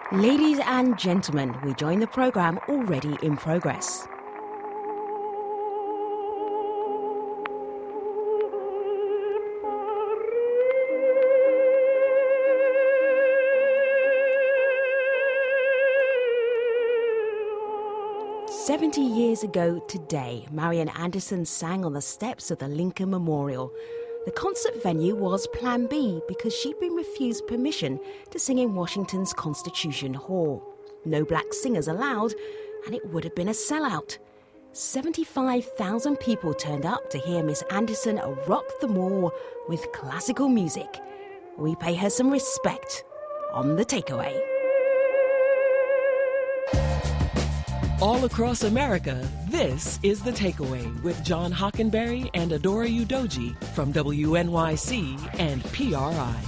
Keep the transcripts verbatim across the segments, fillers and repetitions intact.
Ladies and gentlemen, we join the program already in progress. Seventy years ago today, Marian Anderson sang on the steps of the Lincoln Memorial. The concert venue was Plan B because she'd been refused permission to sing in Washington's Constitution Hall. No black singers allowed, and it would have been a sellout. seventy-five thousand people turned up to hear Miss Anderson rock the mall with classical music. We pay her some respect on The Takeaway. All across America, this is The Takeaway with John Hockenberry and Adora Udoji from W N Y C and P R I.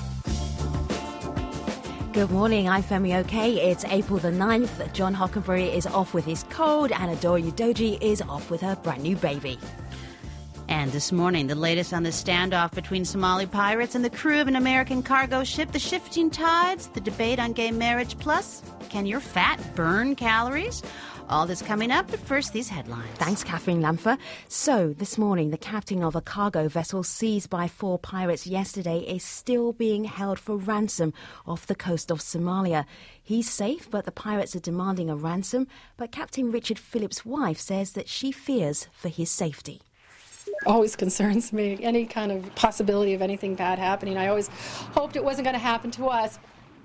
Good morning, I'm Femi Oke. It's April the ninth. John Hockenberry is off with his cold and Adora Udoji is off with her brand new baby. And this morning, the latest on the standoff between Somali pirates and the crew of an American cargo ship, the shifting tides, the debate on gay marriage, plus, can your fat burn calories? All this coming up, but first, these headlines. Thanks, Catherine Lampher. So, this morning, the captain of a cargo vessel seized by four pirates yesterday is still being held for ransom off the coast of Somalia. He's safe, but the pirates are demanding a ransom. But Captain Richard Phillips' wife says that she fears for his safety. Always concerns me. Any kind of possibility of anything bad happening. I always hoped it wasn't going to happen to us.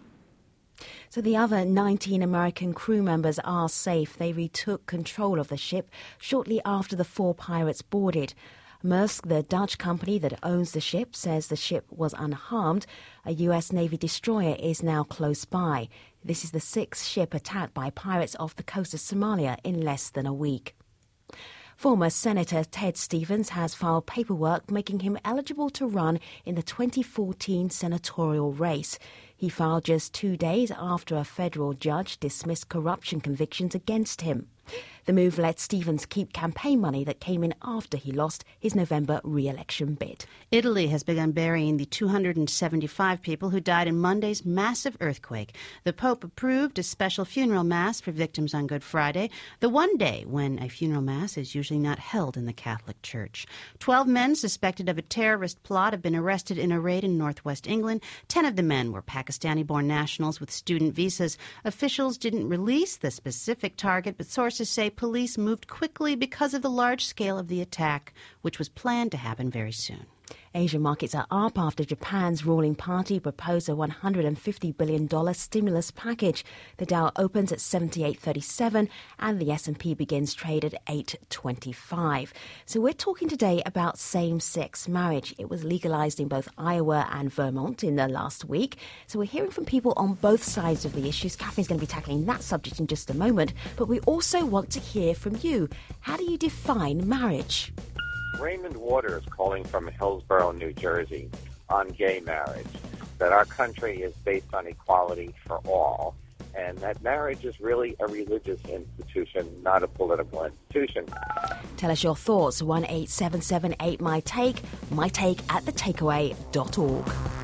So the other nineteen American crew members are safe. They retook control of the ship shortly after the four pirates boarded. Maersk, the Dutch company that owns the ship, says the ship was unharmed. A U S Navy destroyer is now close by. This is the sixth ship attacked by pirates off the coast of Somalia in less than a week. Former Senator Ted Stevens has filed paperwork making him eligible to run in the twenty fourteen senatorial race. He filed just two days after a federal judge dismissed corruption convictions against him. The move let Stevens keep campaign money that came in after he lost his November re-election bid. Italy has begun burying the two hundred seventy-five people who died in Monday's massive earthquake. The Pope approved a special funeral mass for victims on Good Friday, the one day when a funeral mass is usually not held in the Catholic Church. Twelve men suspected of a terrorist plot have been arrested in a raid in northwest England. Ten of the men were Pakistani-born nationals with student visas. Officials didn't release the specific target, but sources say police moved quickly because of the large scale of the attack, which was planned to happen very soon. Asian markets are up after Japan's ruling party proposed a one hundred fifty billion dollars stimulus package. The Dow opens at seventy-eight thirty-seven and the S and P begins trade at eight twenty-five. So we're talking today about same-sex marriage. It was legalized in both Iowa and Vermont in the last week. So we're hearing from people on both sides of the issues. Catherine's going to be tackling that subject in just a moment. But we also want to hear from you. How do you define marriage? Raymond Waters calling from Hillsborough, New Jersey, on gay marriage, that our country is based on equality for all, and that marriage is really a religious institution, not a political institution. Tell us your thoughts, one eight seven seven eight my take, my take at the takeaway dot org.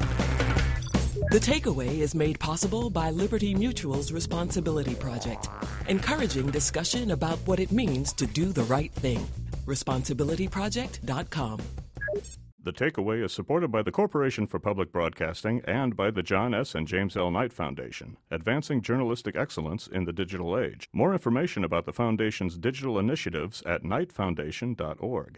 The Takeaway is made possible by Liberty Mutual's Responsibility Project, encouraging discussion about what it means to do the right thing. responsibility project dot com. The Takeaway is supported by the Corporation for Public Broadcasting and by the John S. and James L. Knight Foundation, advancing journalistic excellence in the digital age. More information about the Foundation's digital initiatives at knight foundation dot org.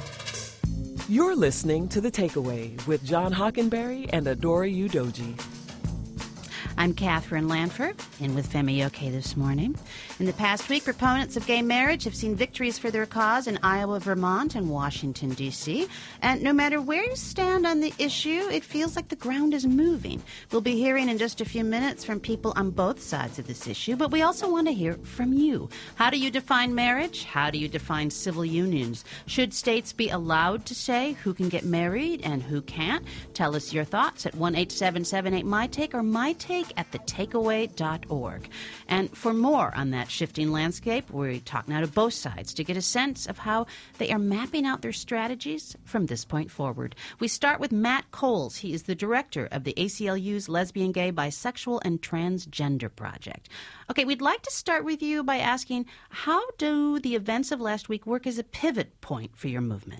You're listening to The Takeaway with John Hockenberry and Adora Udoji. I'm Catherine Lanford, in with Femi Oke this morning. In the past week, proponents of gay marriage have seen victories for their cause in Iowa, Vermont, and Washington, D C. And no matter where you stand on the issue, it feels like the ground is moving. We'll be hearing in just a few minutes from people on both sides of this issue, but we also want to hear from you. How do you define marriage? How do you define civil unions? Should states be allowed to say who can get married and who can't? Tell us your thoughts at one eight seven seven eight my take or my take week at the takeaway dot org. And for more on that shifting landscape, we talk now to both sides to get a sense of how they are mapping out their strategies from this point forward. We start with Matt Coles. He is the director of the A C L U's Lesbian, Gay, Bisexual, and Transgender Project. Okay, we'd like to start with you by asking, how do the events of last week work as a pivot point for your movement?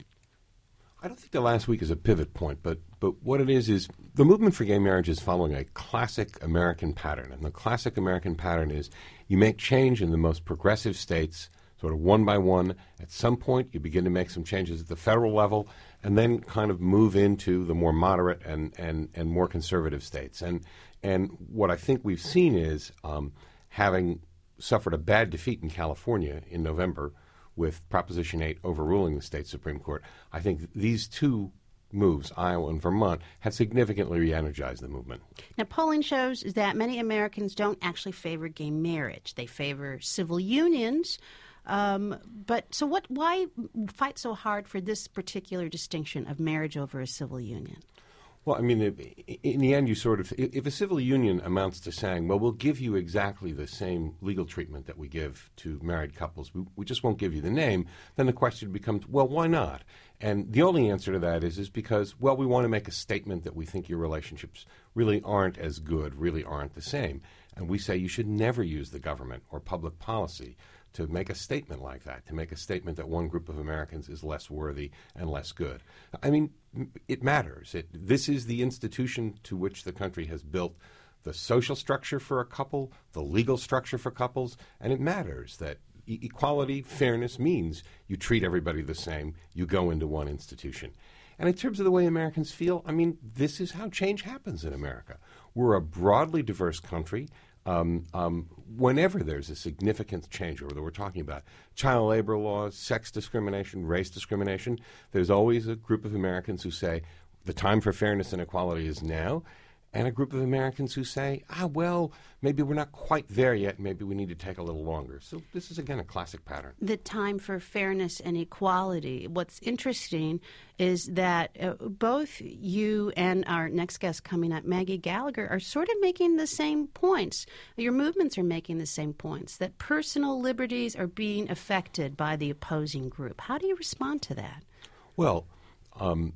I don't think the last week is a pivot point, but but what it is is the movement for gay marriage is following a classic American pattern. And the classic American pattern is you make change in the most progressive states, sort of one by one. At some point, you begin to make some changes at the federal level, and then kind of move into the more moderate and, and, and more conservative states. And and what I think we've seen is um, having suffered a bad defeat in California in November with Proposition eight overruling the state Supreme Court, I think these two moves, Iowa and Vermont, have significantly re-energized the movement. Now, polling shows that many Americans don't actually favor gay marriage. They favor civil unions. Um, but so what? Why fight so hard for this particular distinction of marriage over a civil union? Well, I mean, in the end, you sort of, if a civil union amounts to saying, well, we'll give you exactly the same legal treatment that we give to married couples, we, we just won't give you the name, then the question becomes, well, why not? And the only answer to that is, is because, well, we want to make a statement that we think your relationships really aren't as good, really aren't the same. And we say you should never use the government or public policy to make a statement like that, to make a statement that one group of Americans is less worthy and less good. I mean, it matters. It, this is the institution to which the country has built the social structure for a couple, the legal structure for couples, and it matters that e- equality, fairness means you treat everybody the same, you go into one institution. And in terms of the way Americans feel, I mean, this is how change happens in America. We're a broadly diverse country. Um, um, whenever there's a significant change, or whether we're talking about child labor laws, sex discrimination, race discrimination, there's always a group of Americans who say the time for fairness and equality is now, and a group of Americans who say, ah, well, maybe we're not quite there yet. Maybe we need to take a little longer. So this is, again, a classic pattern. The time for fairness and equality. What's interesting is that uh, both you and our next guest coming up, Maggie Gallagher, are sort of making the same points. Your movements are making the same points, that personal liberties are being affected by the opposing group. How do you respond to that? Well, um,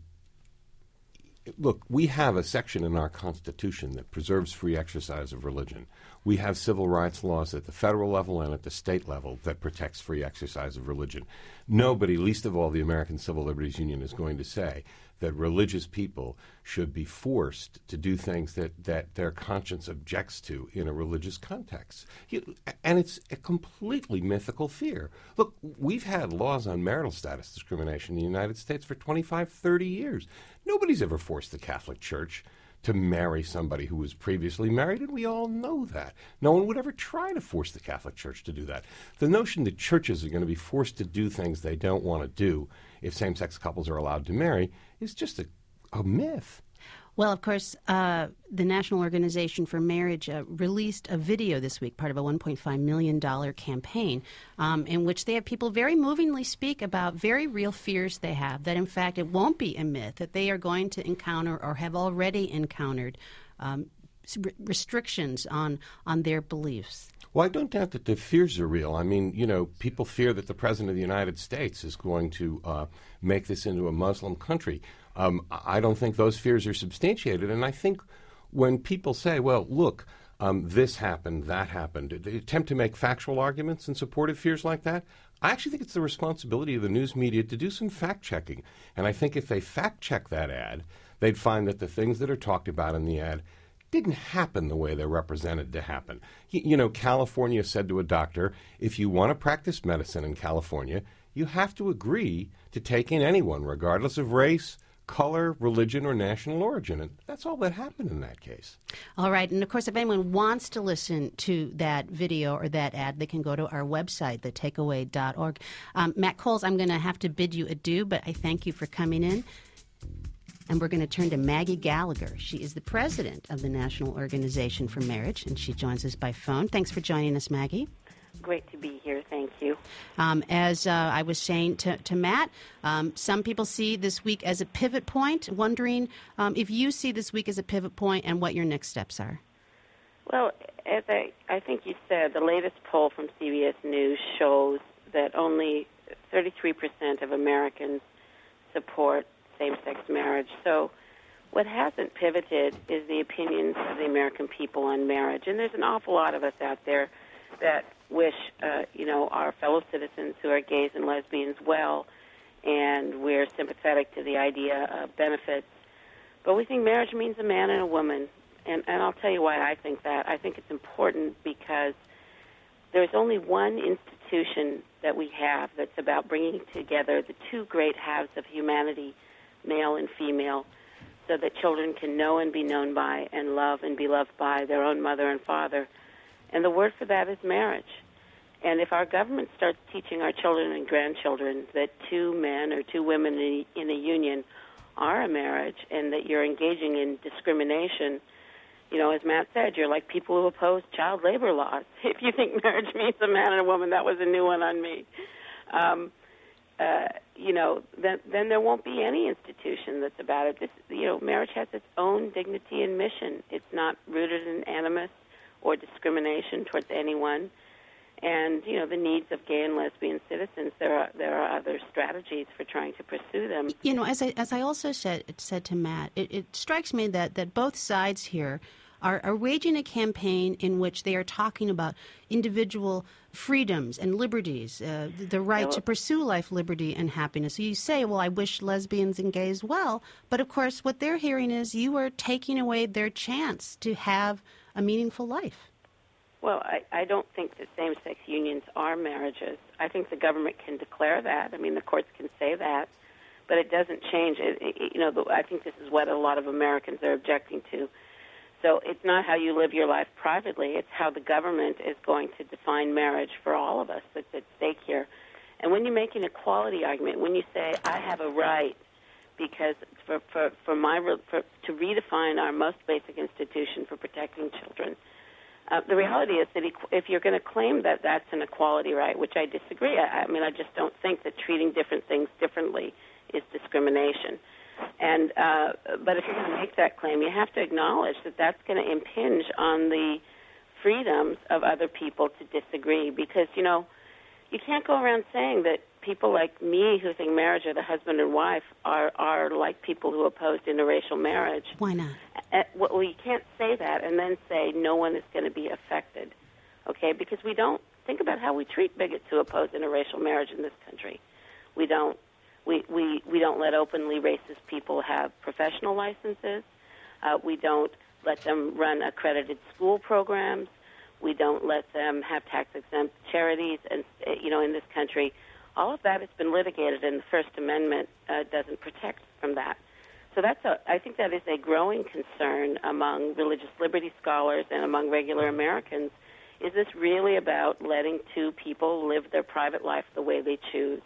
look, we have a section in our Constitution that preserves free exercise of religion. We have civil rights laws at the federal level and at the state level that protects free exercise of religion. Nobody, least of all the American Civil Liberties Union, is going to say that religious people should be forced to do things that, that their conscience objects to in a religious context. You, and it's a completely mythical fear. Look, we've had laws on marital status discrimination in the United States for twenty-five, thirty years. Nobody's ever forced the Catholic Church to marry somebody who was previously married, and we all know that. No one would ever try to force the Catholic Church to do that. The notion that churches are going to be forced to do things they don't want to do if same-sex couples are allowed to marry is just a, a myth. Well, of course, uh, the National Organization for Marriage uh, released a video this week, part of a one point five million dollars campaign, um, in which they have people very movingly speak about very real fears they have, that in fact it won't be a myth, that they are going to encounter or have already encountered um, restrictions on, on their beliefs. Well, I don't doubt that the fears are real. I mean, you know, people fear that the President of the United States is going to uh, make this into a Muslim country. Um, I don't think those fears are substantiated. And I think when people say, well, look, um, this happened, that happened, they attempt to make factual arguments in support of fears like that, I actually think it's the responsibility of the news media to do some fact-checking. And I think if they fact-check that ad, they'd find that the things that are talked about in the ad didn't happen the way they're represented to happen. You, you know, California said to a doctor, if you want to practice medicine in California, you have to agree to take in anyone, regardless of race, color, religion, or national origin. And that's all that happened in that case. All right. And, of course, if anyone wants to listen to that video or that ad, they can go to our website, the takeaway dot org. Um, Matt Coles, I'm going to have to bid you adieu, but I thank you for coming in. And we're going to turn to Maggie Gallagher. She is the president of the National Organization for Marriage, and she joins us by phone. Thanks for joining us, Maggie. Great to be here. Thank you. Um, as uh, I was saying to, to Matt, um, some people see this week as a pivot point, wondering um, if you see this week as a pivot point and what your next steps are. Well, as I, I think you said, the latest poll from C B S News shows that only thirty-three percent of Americans support same-sex marriage. So what hasn't pivoted is the opinions of the American people on marriage. And there's an awful lot of us out there that wish, uh, you know, our fellow citizens who are gays and lesbians well, and we're sympathetic to the idea of benefits. But we think marriage means a man and a woman. And, and I'll tell you why I think that. I think it's important because there's only one institution that we have that's about bringing together the two great halves of humanity, male and female, so that children can know and be known by and love and be loved by their own mother and father. And the word for that is marriage. And if our government starts teaching our children and grandchildren that two men or two women in a, in a union are a marriage and that you're engaging in discrimination, you know, as Matt said, you're like people who oppose child labor laws. If you think marriage means a man and a woman, that was a new one on me. Um, uh, you know, then, then there won't be any institution that's about it. This, you know, marriage has its own dignity and mission. It's not rooted in animus or discrimination towards anyone. And, you know, the needs of gay and lesbian citizens, there are there are other strategies for trying to pursue them. You know, as I as I also said said to Matt, it, it strikes me that, that both sides here are, are waging a campaign in which they are talking about individual freedoms and liberties, uh, the, the right well, to pursue life, liberty, and happiness. So you say, well, I wish lesbians and gays well, but of course what they're hearing is you are taking away their chance to have a meaningful life. Well, I, I don't think that same-sex unions are marriages. I think the government can declare that. I mean, the courts can say that, but it doesn't change. It, it, you know, the, I think this is what a lot of Americans are objecting to. So it's not how you live your life privately. It's how the government is going to define marriage for all of us that's at stake here. And when you make an equality argument, when you say, I have a right because for, for, for my for, to redefine our most basic institution for protecting children, Uh, the reality is that if you're going to claim that that's an equality right, which I disagree, I, I mean, I just don't think that treating different things differently is discrimination. And uh, but if you're going to make that claim, you have to acknowledge that that's going to impinge on the freedoms of other people to disagree. Because, you know, you can't go around saying that people like me who think marriage are the husband and wife are, are like people who oppose interracial marriage. Why not? Uh, well, you can't say that and then say no one is going to be affected, okay? Because we don't think about how we treat bigots who oppose interracial marriage in this country. We don't. We, we, we don't let openly racist people have professional licenses. Uh, we don't let them run accredited school programs. We don't let them have tax-exempt charities, and you know, in this country, all of that has been litigated, and the First Amendment uh, doesn't protect from that. So that's a, I think that is a growing concern among religious liberty scholars and among regular Americans. Is this really about letting two people live their private life the way they choose?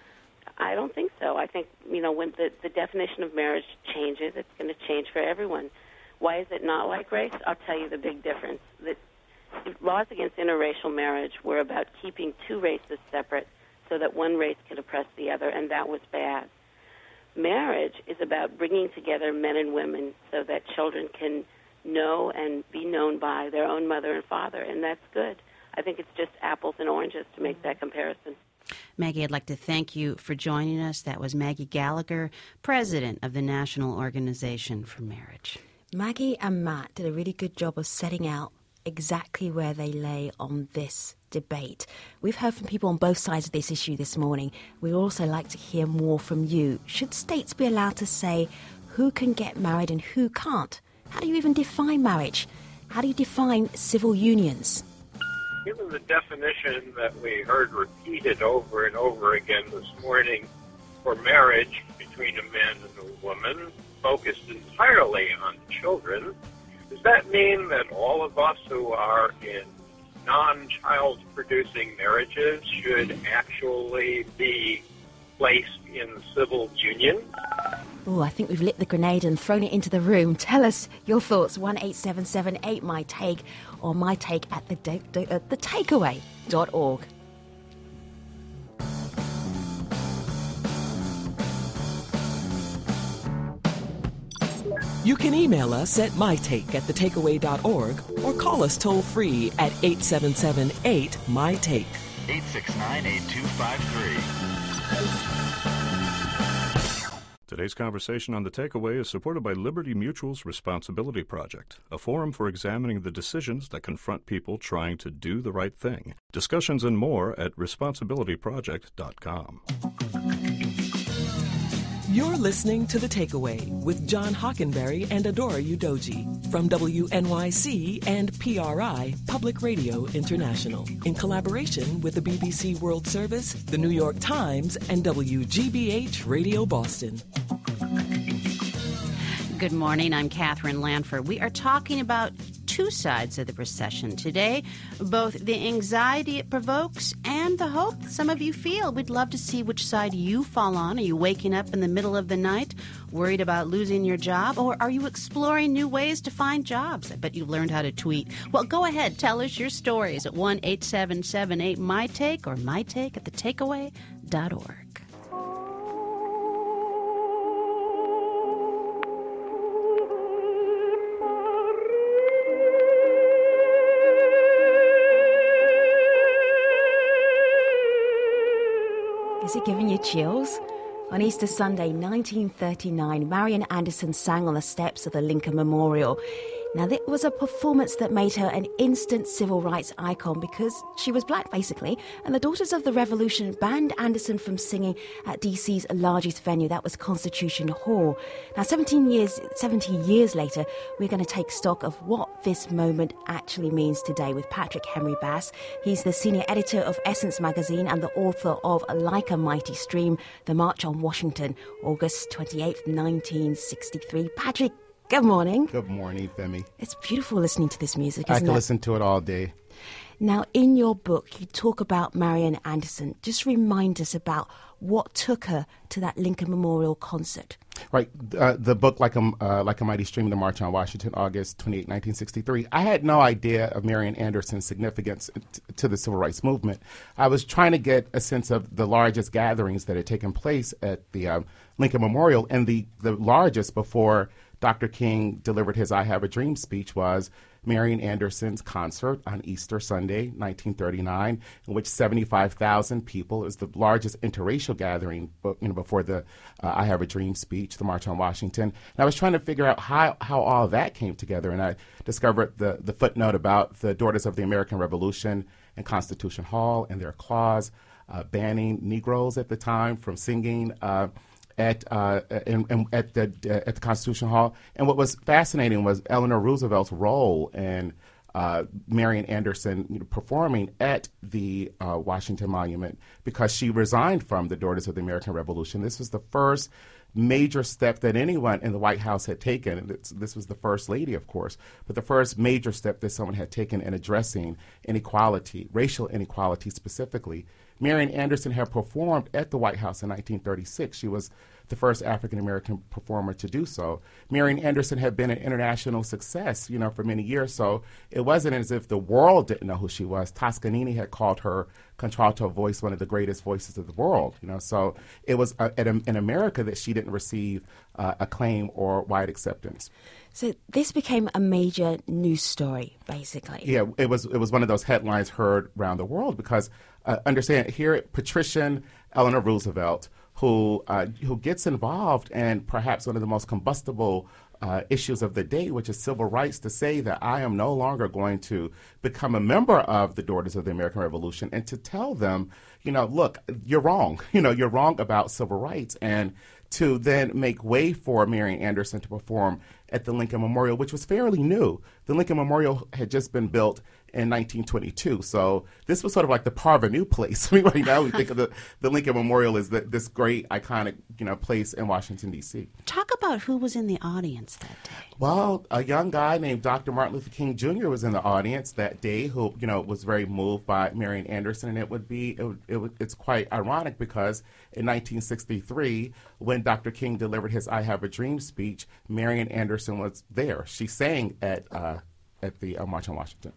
I don't think so. I think, you know, when the, the definition of marriage changes, it's going to change for everyone. Why is it not like race? I'll tell you the big difference. That laws against interracial marriage were about keeping two races separate so that one race could oppress the other, and that was bad. Marriage is about bringing together men and women so that children can know and be known by their own mother and father, and that's good. I think it's just apples and oranges to make that comparison. Maggie, I'd like to thank you for joining us. That was Maggie Gallagher, president of the National Organization for Marriage. Maggie and Matt did a really good job of setting out exactly where they lay on this debate. We've heard from people on both sides of this issue this morning. We'd also like to hear more from you. Should states be allowed to say who can get married and who can't? How do you even define marriage? How do you define civil unions? Given the definition that we heard repeated over and over again this morning for marriage between a man and a woman, focused entirely on children, does that mean that all of us who are in non-child producing marriages should actually be placed in civil union? Oh, I think we've lit the grenade and thrown it into the room. Tell us your thoughts. one eight seven seven eight my take or my take at the, da- da- at the takeaway dot org. You can email us at mytake at the takeaway dot org or call us toll-free at eight seven seven eight, M Y T A K E. eight six nine, eight two five three. Today's conversation on The Takeaway is supported by Liberty Mutual's Responsibility Project, a forum for examining the decisions that confront people trying to do the right thing. Discussions and more at responsibility project dot com. You're listening to The Takeaway with John Hockenberry and Adora Udoji from W N Y C and P R I, Public Radio International, in collaboration with the B B C World Service, the New York Times, and W G B H Radio Boston. Good morning. I'm Catherine Lanford. We are talking about two sides of the recession today, both the anxiety it provokes and the hope some of you feel. We'd love to see which side you fall on. Are you waking up in the middle of the night worried about losing your job, or are you exploring new ways to find jobs? I bet you've learned how to tweet. Well, go ahead. Tell us your stories at one eight seven seven eight, M Y T A K E or mytake at the takeaway dot org. Is it giving you chills? On Easter Sunday, nineteen thirty-nine, Marian Anderson sang on the steps of the Lincoln Memorial. Now, it was a performance that made her an instant civil rights icon because she was black, basically, and the Daughters of the Revolution banned Anderson from singing at D C's largest venue, that was Constitution Hall. Now, seventeen years, seventy years later, we're going to take stock of what this moment actually means today with Patrick Henry Bass. He's the senior editor of Essence magazine and the author of Like a Mighty Stream, The March on Washington, August twenty-eighth, nineteen sixty-three. Patrick, good morning. Good morning, Femi. It's beautiful listening to this music, isn't I it? can listen to it all day. Now, in your book, you talk about Marian Anderson. Just remind us about what took her to that Lincoln Memorial concert. Right. Uh, the book, like a, uh, like a Mighty Stream, The March on Washington, August twenty-eighth, nineteen sixty-three. I had no idea of Marian Anderson's significance t- to the civil rights movement. I was trying to get a sense of the largest gatherings that had taken place at the uh, Lincoln Memorial, and the, the largest before Doctor King delivered his I Have a Dream speech was Marian Anderson's concert on Easter Sunday, nineteen thirty-nine, in which seventy-five thousand people, it was the largest interracial gathering you know, before the uh, I Have a Dream speech, the March on Washington. And I was trying to figure out how, how all of that came together, and I discovered the, the footnote about the Daughters of the American Revolution and Constitution Hall and their clause uh, banning Negroes at the time from singing uh, At uh, in, in, at the uh, at the Constitution Hall, and what was fascinating was Eleanor Roosevelt's role in uh, Marian Anderson you know, performing at the uh, Washington Monument, because she resigned from the Daughters of the American Revolution. This was the first major step that anyone in the White House had taken. And it's, this was the First Lady, of course, but the first major step that someone had taken in addressing inequality, racial inequality specifically. Marian Anderson had performed at the White House in nineteen thirty-six. She was the first African-American performer to do so. Marian Anderson had been an international success, you know, for many years, so it wasn't as if the world didn't know who she was. Toscanini had called her contralto voice one of the greatest voices of the world, you know, so it was uh, at, in America that she didn't receive uh, acclaim or wide acceptance. So this became a major news story, basically. Yeah, it was it was one of those headlines heard around the world because, uh, understand, here patrician Eleanor Roosevelt, who uh, who gets involved in perhaps one of the most combustible uh, issues of the day, which is civil rights, to say that I am no longer going to become a member of the Daughters of the American Revolution, and to tell them, you know, look, you're wrong. You know, you're wrong about civil rights, and to then make way for Marian Anderson to perform at the Lincoln Memorial, which was fairly new. The Lincoln Memorial had just been built in nineteen twenty-two, so this was sort of like the parvenu place. I mean, right now we think of the, the Lincoln Memorial as the, this great, iconic, you know, place in Washington, D C. Talk about who was in the audience that day. Well, a young guy named Doctor Martin Luther King Junior was in the audience that day, who, you know, was very moved by Marian Anderson, and it would be, it would, it would, it's quite ironic because in nineteen sixty-three, when Doctor King delivered his I Have a Dream speech, Marian Anderson was there. She sang at uh, at the uh, March on Washington.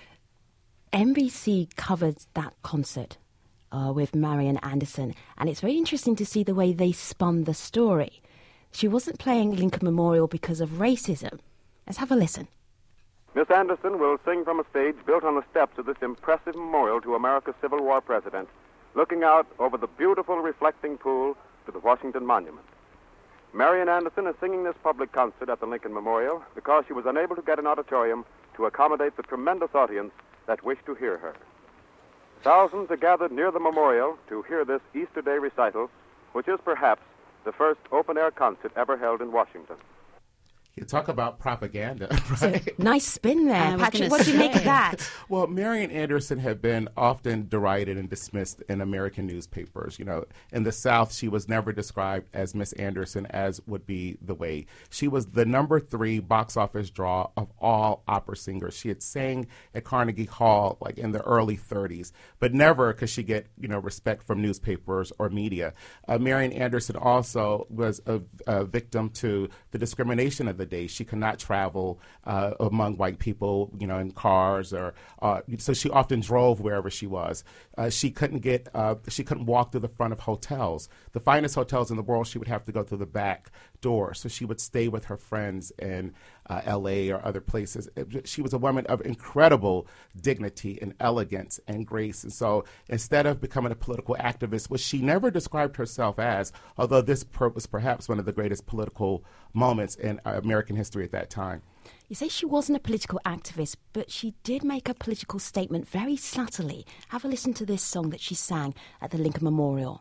N B C covered that concert uh, with Marian Anderson, and it's very interesting to see the way they spun the story. she wasn't playing Lincoln Memorial because of racism. Let's have a listen. Miss Anderson will sing from a stage built on the steps of this impressive memorial to America's Civil War president, looking out over the beautiful reflecting pool to the Washington Monument. Marian Anderson is singing this public concert at the Lincoln Memorial because she was unable to get an auditorium to accommodate the tremendous audience that wished to hear her. Thousands are gathered near the memorial to hear this Easter Day recital, which is perhaps the first open-air concert ever held in Washington. You talk about propaganda, right? So, nice spin there, Patrick. What do you make of that? Well, Marian Anderson had been often derided and dismissed in American newspapers. You know, in the South, she was never described as Miss Anderson, as would be the way. She was the number three box office draw of all opera singers. She had sang at Carnegie Hall like in the early thirties, but never could she get, you know, respect from newspapers or media. Uh, Marian Anderson also was a, a victim to the discrimination of the day. She could not travel uh, among white people, you know, in cars, or uh, so she often drove wherever she was. Uh, she couldn't get, uh, she couldn't walk through the front of hotels. The finest hotels in the world, she would have to go through the back door. So she would stay with her friends in uh, L A or other places. It, she was a woman of incredible dignity and elegance and grace. And so instead of becoming a political activist, which she never described herself as, although this per- was perhaps one of the greatest political moments in American history at that time. You say she wasn't a political activist, but she did make a political statement very subtly. Have a listen to this song that she sang at the Lincoln Memorial.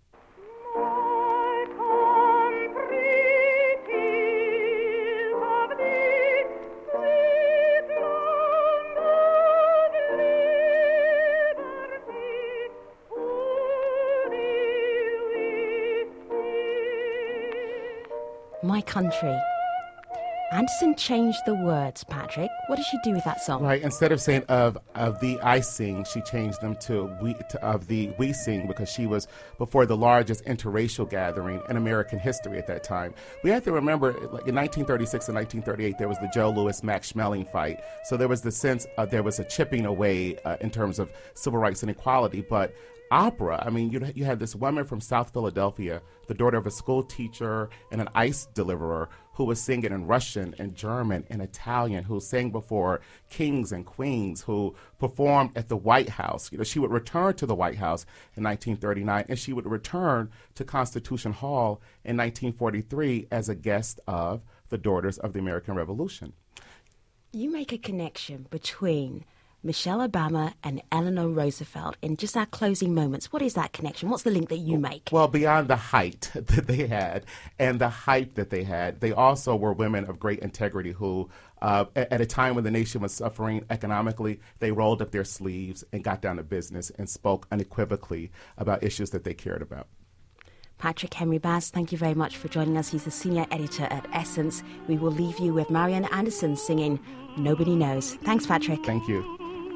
My Country. Anderson changed the words, Patrick. What did she do with that song? Right. Instead of saying of of the I sing, she changed them to we to, of the we sing, because she was before the largest interracial gathering in American history at that time. We have to remember, like in nineteen thirty-six and nineteen thirty-eight, there was the Joe Louis Max Schmeling fight. So there was the sense uh, there was a chipping away uh, in terms of civil rights and equality, but opera, I mean, you you had this woman from South Philadelphia, the daughter of a school teacher and an ice deliverer, who was singing in Russian and German and Italian, who sang before kings and queens, who performed at the White House. You know, she would return to the White House in nineteen thirty-nine, and she would return to Constitution Hall in nineteen forty-three as a guest of the Daughters of the American Revolution. You make a connection between Michelle Obama and Eleanor Roosevelt in just our closing moments. What is that connection? What's the link that you make? Well, beyond the height that they had and the hype that they had, they also were women of great integrity who, uh, at a time when the nation was suffering economically, they rolled up their sleeves and got down to business and spoke unequivocally about issues that they cared about. Patrick Henry Bass, thank you very much for joining us. He's the senior editor at Essence. We will leave you with Marian Anderson singing Nobody Knows. Thanks, Patrick. Thank you.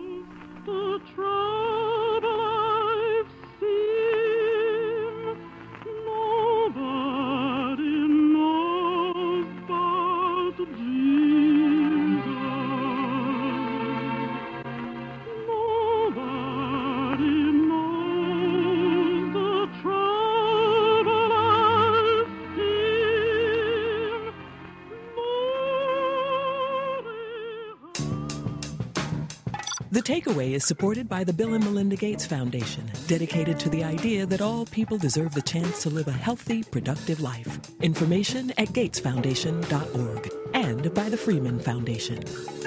The Takeaway is supported by the Bill and Melinda Gates Foundation, dedicated to the idea that all people deserve the chance to live a healthy, productive life. Information at gates foundation dot org and by the Freeman Foundation.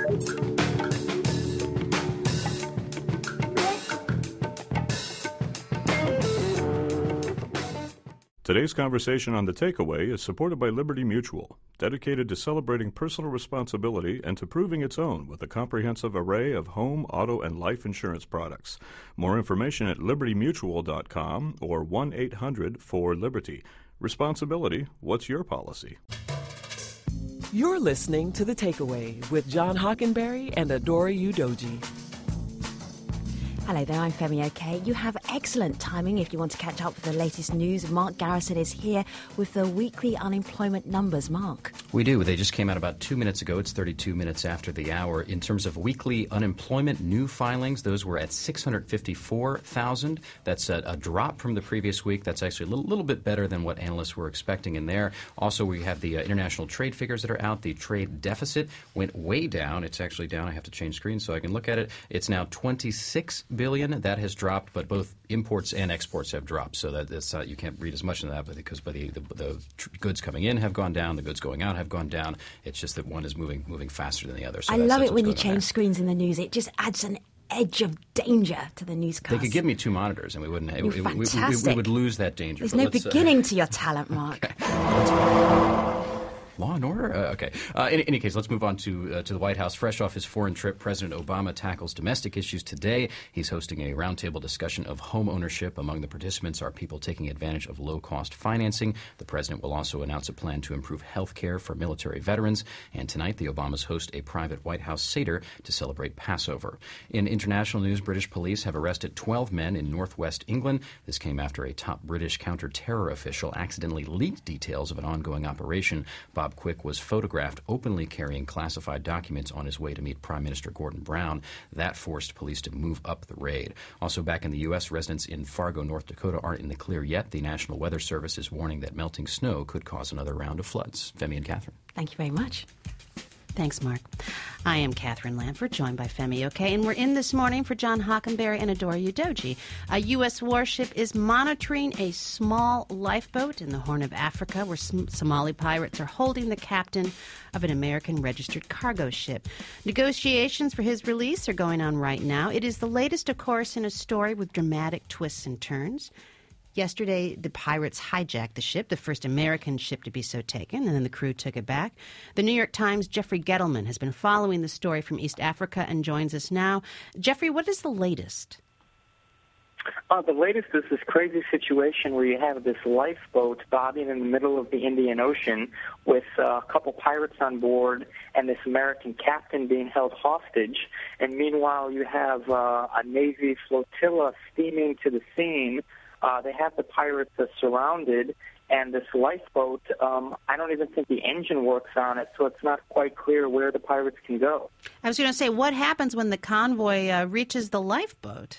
Today's conversation on The Takeaway is supported by Liberty Mutual, dedicated to celebrating personal responsibility and to proving its own with a comprehensive array of home, auto, and life insurance products. More information at liberty mutual dot com or one eight hundred four liberty. Responsibility, what's your policy? You're listening to The Takeaway with John Hockenberry and Adora Udoji. Hello there, I'm Femi OK. You have excellent timing if you want to catch up with the latest news. Mark Garrison is here with the weekly unemployment numbers. Mark. We do. They just came out about two minutes ago. It's thirty-two minutes after the hour. In terms of weekly unemployment new filings, those were at six hundred fifty-four thousand. That's a, a drop from the previous week. That's actually a little, little bit better than what analysts were expecting in there. Also, we have the uh, international trade figures that are out. The trade deficit went way down. It's actually down. I have to change screens so I can look at it. It's now twenty-six billion. That has dropped, but both imports and exports have dropped. So that it's, uh, you can't read as much of that because but the, the, the tr- goods coming in have gone down, the goods going out have gone down. It's just that one is moving moving faster than the other. So I that's, love that's it when you change change screens in the news. It just adds an edge of danger to the newscast. They could give me two monitors and we wouldn't. You're it, we, we, fantastic. we, we would lose that danger. There's But no let's, beginning uh, to your talent, Mark. Okay. Law and Order? Uh, okay. Uh, in any case, let's move on to uh, to the White House. Fresh off his foreign trip, President Obama tackles domestic issues today. He's hosting a roundtable discussion of home ownership. Among the participants are people taking advantage of low-cost financing. The president will also announce a plan to improve health care for military veterans. And tonight, the Obamas host a private White House Seder to celebrate Passover. In international news, British police have arrested twelve men in northwest England. This came after a top British counter-terror official accidentally leaked details of an ongoing operation. Bob Quick was photographed openly carrying classified documents on his way to meet Prime Minister Gordon Brown. That forced police to move up the raid. Also back in the U S, residents in Fargo, North Dakota aren't in the clear yet. The National Weather Service is warning that melting snow could cause another round of floods. Femi and Catherine. Thank you very much. Thanks, Mark. I am Catherine Lanford, joined by Femi OK, and we're in this morning for John Hockenberry and Adora Udoji. A U S warship is monitoring a small lifeboat in the Horn of Africa where Som- Somali pirates are holding the captain of an American-registered cargo ship. Negotiations for his release are going on right now. It is the latest, of course, in a story with dramatic twists and turns. Yesterday, the pirates hijacked the ship, the first American ship to be so taken, and then the crew took it back. The New York Times' Jeffrey Gettleman has been following the story from East Africa and joins us now. Jeffrey, what is the latest? Uh, the latest is this crazy situation where you have this lifeboat bobbing in the middle of the Indian Ocean with uh, a couple pirates on board and this American captain being held hostage. And meanwhile, you have uh, a Navy flotilla steaming to the scene. Uh, they have the pirates uh, surrounded, and this lifeboat, um, I don't even think the engine works on it, so it's not quite clear where the pirates can go. I was going to say, what happens when the convoy uh, reaches the lifeboat?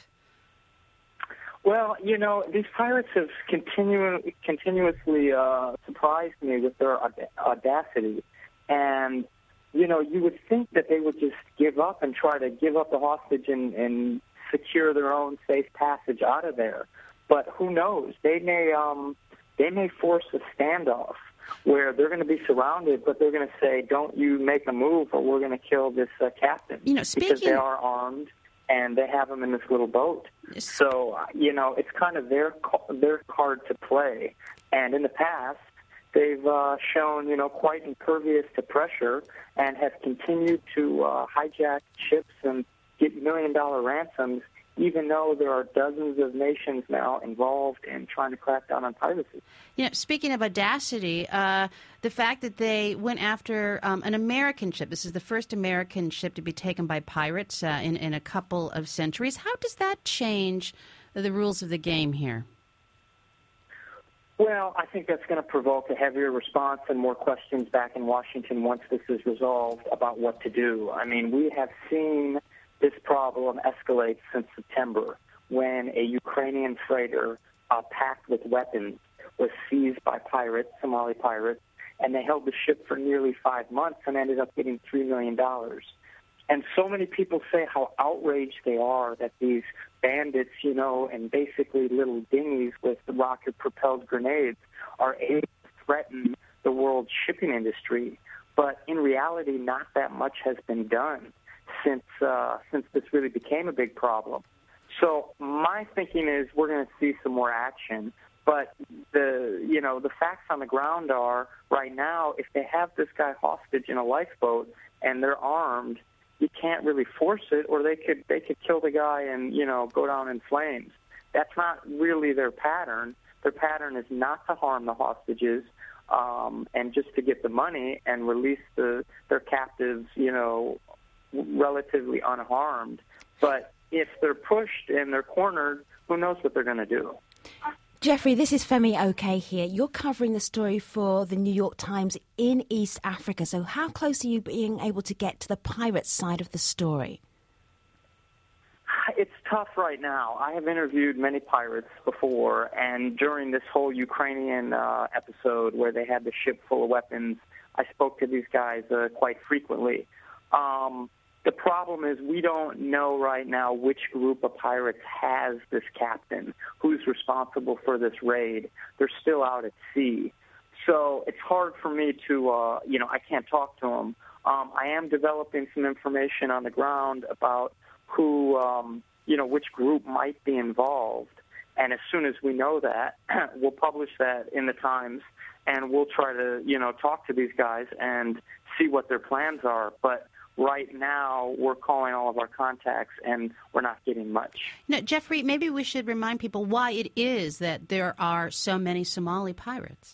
Well, you know, these pirates have continu- continuously uh, surprised me with their aud- audacity. And, you know, you would think that they would just give up and try to give up the hostage and, and secure their own safe passage out of there. But who knows? They may um, they may force a standoff where they're going to be surrounded, but they're going to say, "Don't you make a move, or we're going to kill this uh, captain." You know, speaking because they are armed and they have him in this little boat. So uh, you know, it's kind of their their card to play. And in the past, they've uh, shown you know quite impervious to pressure and have continued to uh, hijack ships and get million dollar ransoms, even though there are dozens of nations now involved in trying to crack down on piracy. You know, speaking of audacity, uh, the fact that they went after um, an American ship, this is the first American ship to be taken by pirates uh, in, in a couple of centuries. How does that change the rules of the game here? Well, I think that's going to provoke a heavier response and more questions back in Washington once this is resolved about what to do. I mean, we have seen this problem escalates since September when a Ukrainian freighter uh, packed with weapons was seized by pirates, Somali pirates, and they held the ship for nearly five months and ended up getting three million dollars. And so many people say how outraged they are that these bandits, you know, and basically little dinghies with rocket-propelled grenades are able to threaten the world shipping industry. But in reality, not that much has been done since uh, since this really became a big problem. So my thinking is we're going to see some more action. But the you know the facts on the ground are right now, if they have this guy hostage in a lifeboat and they're armed, you can't really force it, or they could they could kill the guy and you know go down in flames. That's not really their pattern. Their pattern is not to harm the hostages um, and just to get the money and release the their captives, you know, relatively unharmed. But if they're pushed and they're cornered, who knows what they're going to do. Jeffrey, this is Femi Oke here. You're covering the story for the New York Times in East Africa. So how close are you being able to get to the pirates side of the story? It's tough right now. I have interviewed many pirates before, and during this whole Ukrainian uh, episode where they had the ship full of weapons, I spoke to these guys uh, quite frequently. Um, the problem is we don't know right now which group of pirates has this captain, who's responsible for this raid. They're still out at sea. So it's hard for me to, uh, you know, I can't talk to them. Um, I am developing some information on the ground about who, um, you know, which group might be involved. And as soon as we know that, we'll publish that in the Times, and we'll try to, you know, talk to these guys and see what their plans are. But right now, we're calling all of our contacts, and we're not getting much. Now, Jeffrey, maybe we should remind people why it is that there are so many Somali pirates.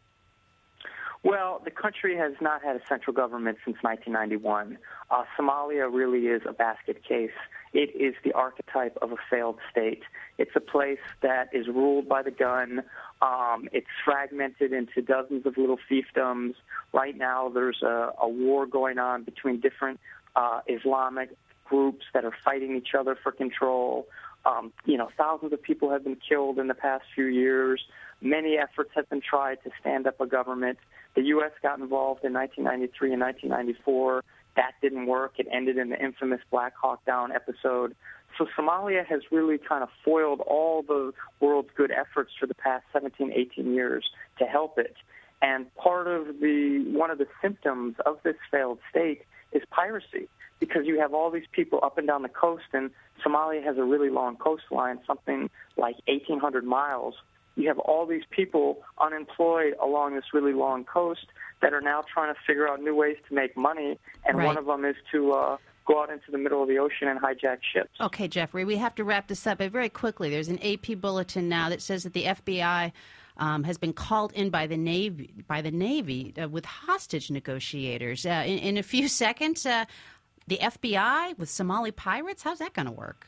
Well, the country has not had a central government since nineteen ninety-one. Uh, Somalia really is a basket case. It is the archetype of a failed state. It's a place that is ruled by the gun. Um, it's fragmented into dozens of little fiefdoms. Right now, there's a, a war going on between different uh, Islamic groups that are fighting each other for control. Um, you know, thousands of people have been killed in the past few years. Many efforts have been tried to stand up a government. The U S got involved in nineteen ninety-three and nineteen ninety-four. That didn't work. It ended in the infamous Black Hawk Down episode. So Somalia has really kind of foiled all the world's good efforts for the past seventeen, eighteen years to help it. And part of the one of the symptoms of this failed state is piracy, because you have all these people up and down the coast, and Somalia has a really long coastline, something like eighteen hundred miles. You have all these people unemployed along this really long coast that are now trying to figure out new ways to make money, and Right. one of them is to uh, go out into the middle of the ocean and hijack ships. Okay, Jeffrey, we have to wrap this up, but very quickly, there's an A P bulletin now that says that the F B I um, has been called in by the Navy, by the Navy uh, with hostage negotiators. Uh, in, in a few seconds, uh, the F B I with Somali pirates? How's that going to work?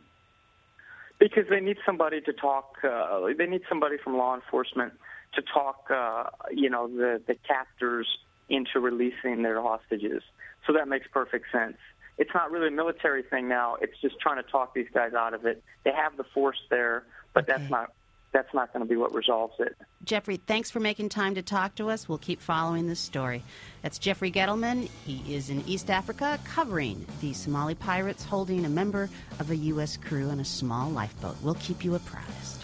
Because they need somebody to talk, uh, they need somebody from law enforcement to talk, uh, you know, the, the captors into releasing their hostages. So that makes perfect sense. It's not really a military thing now. It's just trying to talk these guys out of it. They have the force there, but Okay. that's not that's not going to be what resolves it. Jeffrey, thanks for making time to talk to us. We'll keep following this story. That's Jeffrey Gettleman. He is in East Africa covering the Somali pirates holding a member of a U S crew in a small lifeboat. We'll keep you apprised.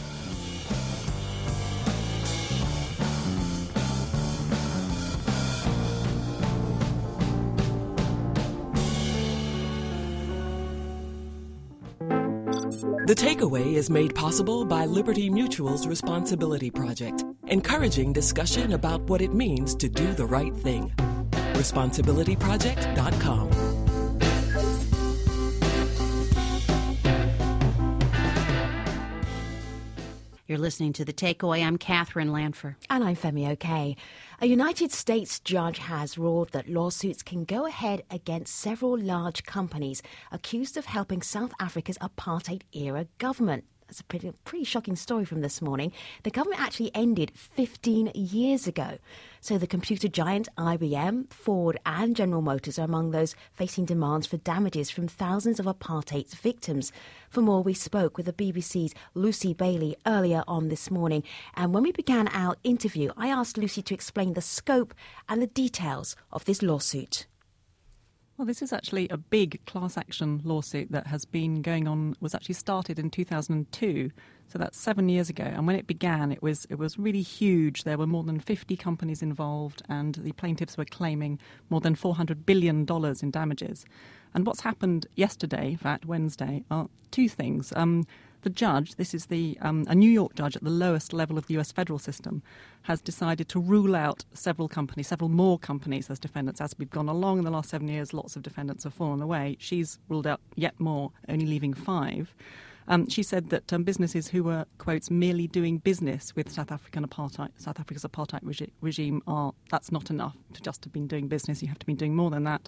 The Takeaway is made possible by Liberty Mutual's Responsibility Project, encouraging discussion about what it means to do the right thing. responsibility project dot com. You're listening to The Takeaway. I'm Catherine Lanfer. And I'm Femi Oke. A United States judge has ruled that lawsuits can go ahead against several large companies accused of helping South Africa's apartheid-era government. That's a pretty, pretty shocking story from this morning. The government actually ended fifteen years ago. So the computer giant I B M, Ford and General Motors are among those facing demands for damages from thousands of apartheid's victims. For more, we spoke with the B B C's Lucy Bailey earlier on this morning. And when we began our interview, I asked Lucy to explain the scope and the details of this lawsuit. Well, this is actually a big class action lawsuit that has been going on, was actually started in two thousand two, so that's seven years ago. And when it began, it was it was really huge. There were more than fifty companies involved, and the plaintiffs were claiming more than four hundred billion dollars in damages. And what's happened yesterday, in fact, Wednesday, are two things. Um, the judge, this is the um, a New York judge at the lowest level of the U S federal system, has decided to rule out several companies, several more companies as defendants. As we've gone along in the last seven years, lots of defendants have fallen away. She's ruled out yet more, only leaving five. Um, she said that um, businesses who were, quotes, merely doing business with South African apartheid, South Africa's apartheid regi- regime are, that's not enough to just have been doing business. You have to be doing more than that.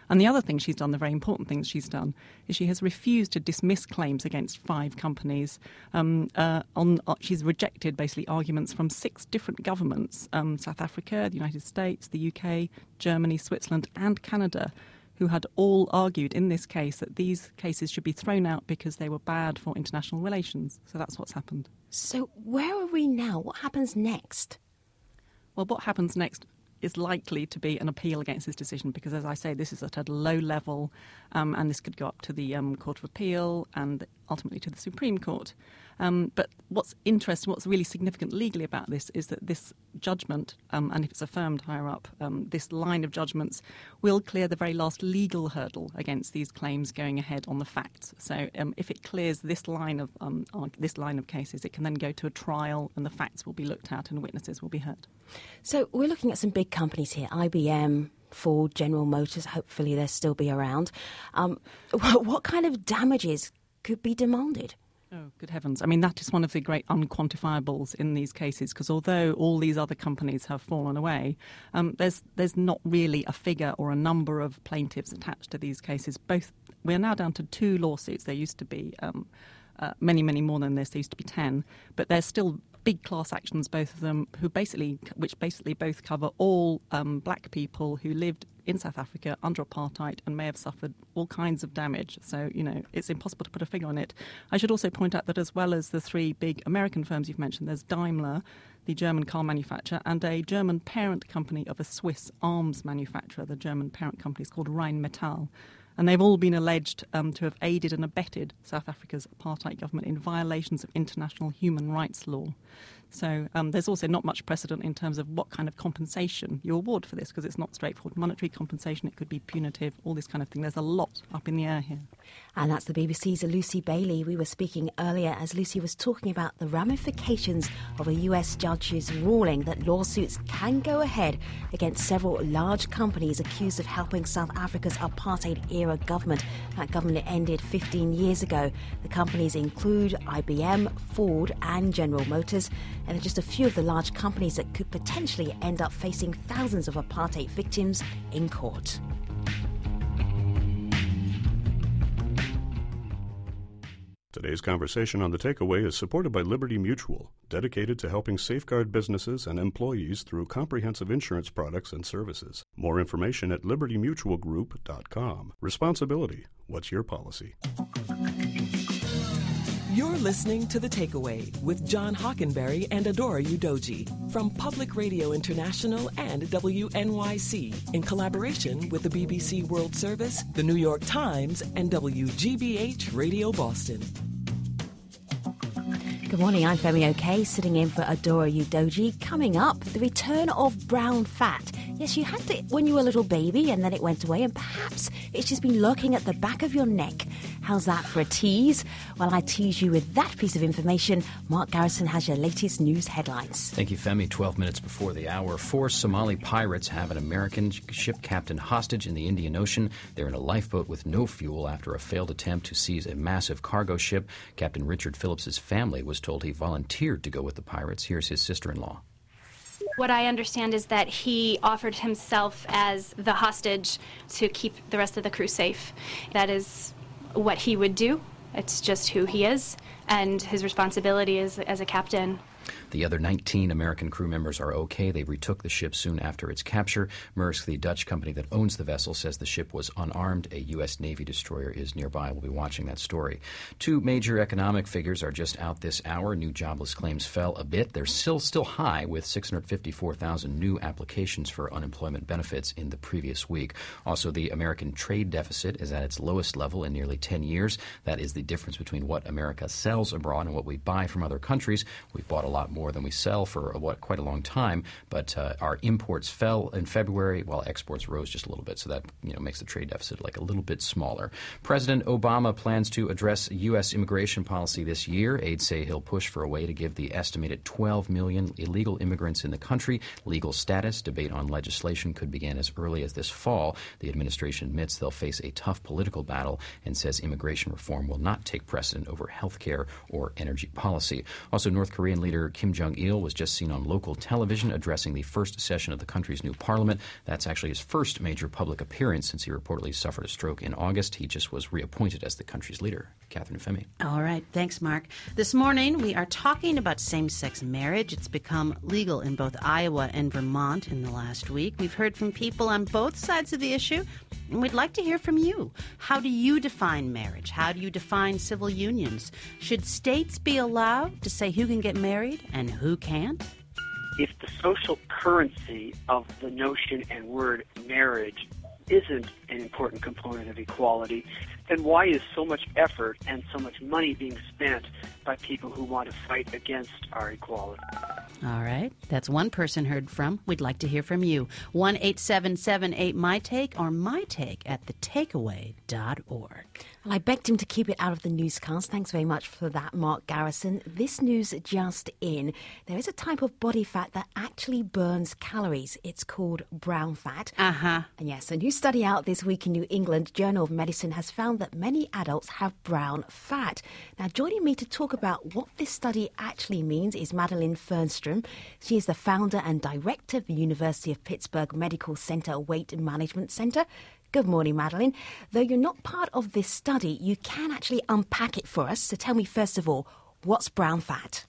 And the other thing she's done, the very important thing she's done, is she has refused to dismiss claims against five companies. Um, uh, on uh, she's rejected basically arguments from six different governments: um, South Africa, the United States, the U K, Germany, Switzerland, and Canada, who had all argued in this case that these cases should be thrown out because they were bad for international relations. So that's what's happened. So where are we now? What happens next? Well, what happens next is likely to be an appeal against this decision because, as I say, this is at a low level um, and this could go up to the um, Court of Appeal and ultimately to the Supreme Court. Um, but what's interesting, what's really significant legally about this is that this judgment, um, and if it's affirmed higher up, um, this line of judgments will clear the very last legal hurdle against these claims going ahead on the facts. So um, if it clears this line of um, this line of cases, it can then go to a trial and the facts will be looked at and witnesses will be heard. So we're looking at some big companies here, I B M, Ford, General Motors. Hopefully they'll still be around. Um, what kind of damages could be demanded? Oh, good heavens. I mean, that is one of the great unquantifiables in these cases, because although all these other companies have fallen away, um, there's there's not really a figure or a number of plaintiffs attached to these cases. Both we're now down to two lawsuits. There used to be um, uh, many, many more than this. There used to be ten. But there's still big class actions, both of them, who basically, which basically both cover all um, black people who lived in South Africa under apartheid and may have suffered all kinds of damage. So, you know, it's impossible to put a figure on it. I should also point out that as well as the three big American firms you've mentioned, there's Daimler, the German car manufacturer, and a German parent company of a Swiss arms manufacturer. The German parent company is called Rheinmetall. And they've all been alleged um, to have aided and abetted South Africa's apartheid government in violations of international human rights law. So um, there's also not much precedent in terms of what kind of compensation you award for this, because it's not straightforward monetary compensation. It could be punitive, all this kind of thing. There's a lot up in the air here. And that's the B B C's Lucy Bailey. We were speaking earlier as Lucy was talking about the ramifications of a U S judge's ruling that lawsuits can go ahead against several large companies accused of helping South Africa's apartheid-era government. That government ended fifteen years ago. The companies include I B M, Ford and General Motors. And they're just a few of the large companies that could potentially end up facing thousands of apartheid victims in court. Today's conversation on The Takeaway is supported by Liberty Mutual, dedicated to helping safeguard businesses and employees through comprehensive insurance products and services. More information at liberty mutual group dot com. Responsibility. What's your policy? You're listening to The Takeaway with John Hockenberry and Adora Udoji from Public Radio International and W N Y C in collaboration with the B B C World Service, the New York Times, and W G B H Radio Boston. Good morning, I'm Femi Oke, sitting in for Adora Udoji. Coming up, the return of brown fat. Yes, you had it when you were a little baby and then it went away, and perhaps it's just been lurking at the back of your neck. How's that for a tease? While I tease you with that piece of information, Mark Garrison has your latest news headlines. Thank you, Femi. twelve minutes before the hour. Four Somali pirates have an American ship captain hostage in the Indian Ocean. They're in a lifeboat with no fuel after a failed attempt to seize a massive cargo ship. Captain Richard Phillips's family was told he volunteered to go with the pirates. Here's his sister-in-law. What I understand is that he offered himself as the hostage to keep the rest of the crew safe. That is what he would do. It's just who he is and his responsibility as, as a captain. The other nineteen American crew members are okay. They retook the ship soon after its capture. Maersk, the Dutch company that owns the vessel, says the ship was unarmed. A U S Navy destroyer is nearby. We'll be watching that story. Two major economic figures are just out this hour. New jobless claims fell a bit. They're still still high, with six hundred fifty-four thousand new applications for unemployment benefits in the previous week. Also, the American trade deficit is at its lowest level in nearly ten years. That is the difference between what America sells abroad and what we buy from other countries. We've bought a lot more than we sell for a, what, quite a long time, but uh, our imports fell in February while exports rose just a little bit, so that you know makes the trade deficit like a little bit smaller. President Obama plans to address U S immigration policy this year. Aides say he'll push for a way to give the estimated twelve million illegal immigrants in the country legal status. Debate on legislation could begin as early as this fall. The administration admits they'll face a tough political battle and says immigration reform will not take precedent over health care or energy policy. Also, North Korean leader Kim Kim Jong-il was just seen on local television addressing the first session of the country's new parliament. That's actually his first major public appearance since he reportedly suffered a stroke in August. He just was reappointed as the country's leader. Catherine Femi. All right. Thanks, Mark. This morning, we are talking about same-sex marriage. It's become legal in both Iowa and Vermont in the last week. We've heard from people on both sides of the issue, and we'd like to hear from you. How do you define marriage? How do you define civil unions? Should states be allowed to say who can get married and who can't? If the social currency of the notion and word marriage isn't an important component of equality, then why is so much effort and so much money being spent by people who want to fight against our equality? All right. That's one person heard from. We'd like to hear from you. one eight seven seven eight my take or my take at the takeaway dot org. Well, I begged him to keep it out of the newscast. Thanks very much for that, Mark Garrison. This news just in. There is a type of body fat that actually burns calories. It's called brown fat. Uh-huh. And yes, a new study out this week in New England Journal of Medicine has found that many adults have brown fat. Now, joining me to talk about what this study actually means is Madeline Fernstrom. She is the founder and director of the University of Pittsburgh Medical Center Weight Management Center. Good morning, Madeline. Though you're not part of this study, you can actually unpack it for us. So tell me, first of all, what's brown fat?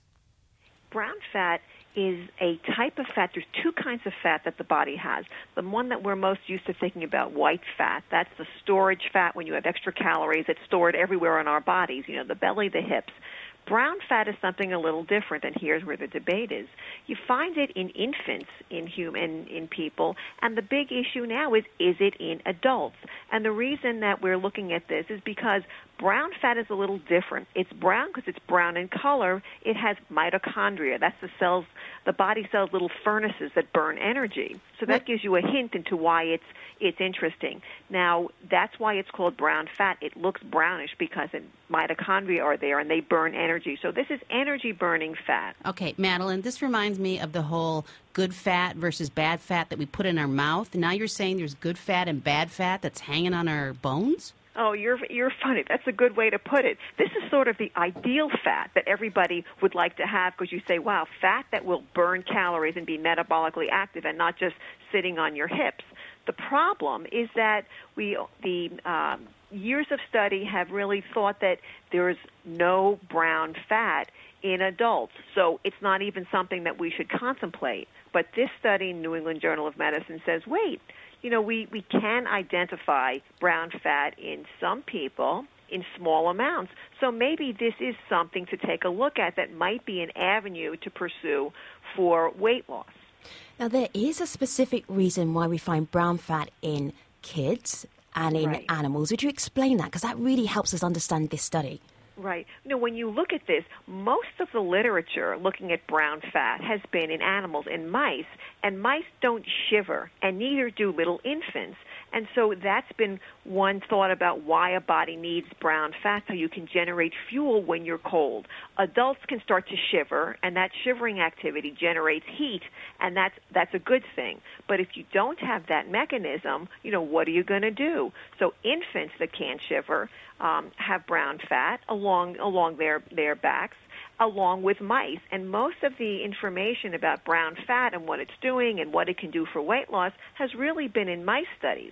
Brown fat is a type of fat. There's two kinds of fat that the body has. The one that we're most used to thinking about, white fat, that's the storage fat when you have extra calories. It's stored everywhere in our bodies, you know, the belly, the hips. Brown fat is something a little different, and here's where the debate is. You find it in infants, in human, in people, and the big issue now is, is it in adults? And the reason that we're looking at this is because brown fat is a little different. It's brown because it's brown in color. It has mitochondria. That's the cells, the body cells, little furnaces that burn energy. So that gives you a hint into why it's it's interesting. Now, that's why it's called brown fat. It looks brownish because it, mitochondria are there and they burn energy. So this is energy-burning fat. Okay, Madeline, this reminds me of the whole good fat versus bad fat that we put in our mouth. Now you're saying there's good fat and bad fat that's hanging on our bones? Oh, you're you're funny. That's a good way to put it. This is sort of the ideal fat that everybody would like to have because you say, wow, fat that will burn calories and be metabolically active and not just sitting on your hips. The problem is that we the um, years of study have really thought that there's no brown fat in adults, so it's not even something that we should contemplate. But this study in New England Journal of Medicine says, wait, you know, we, we can identify brown fat in some people in small amounts. So maybe this is something to take a look at that might be an avenue to pursue for weight loss. Now, there is a specific reason why we find brown fat in kids and in Right. animals. Would you explain that? Because that really helps us understand this study. Right. You know, when you look at this, most of the literature looking at brown fat has been in animals, in mice, and mice don't shiver, and neither do little infants. And so that's been one thought about why a body needs brown fat, so you can generate fuel when you're cold. Adults can start to shiver, and that shivering activity generates heat, and that's that's a good thing. But if you don't have that mechanism, you know, what are you going to do? So infants that can't shiver um, have brown fat along along their, their backs, along with mice. And most of the information about brown fat and what it's doing and what it can do for weight loss has really been in mice studies.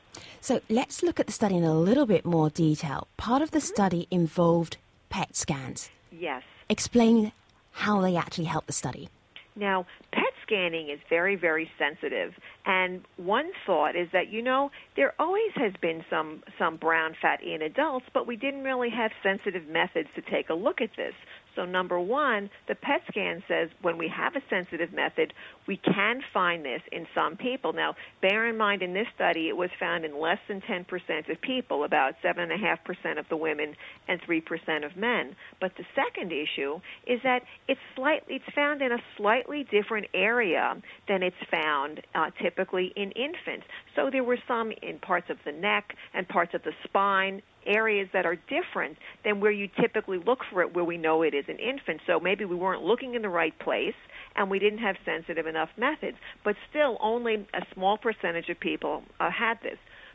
So let's look at the study in a little bit more detail. Part of the study involved P E T scans. Yes. Explain how they actually help the study. Now, P E T scanning is very, very sensitive, and one thought is that, you know, there always has been some, some brown fat in adults, but we didn't really have sensitive methods to take a look at this. So number one, the P E T scan says when we have a sensitive method, we can find this in some people. Now, bear in mind in this study, it was found in less than ten percent of people, about seven point five percent of the women and three percent of men. But the second issue is that it's slightly, it's found in a slightly different area than it's found uh, typically in infants. So there were some in parts of the neck and parts of the spine, areas that are different than where you typically look for it where we know it is in infants. So maybe we weren't looking in the right place and we didn't have sensitive enough methods. But still, only a small percentage of people uh, had this.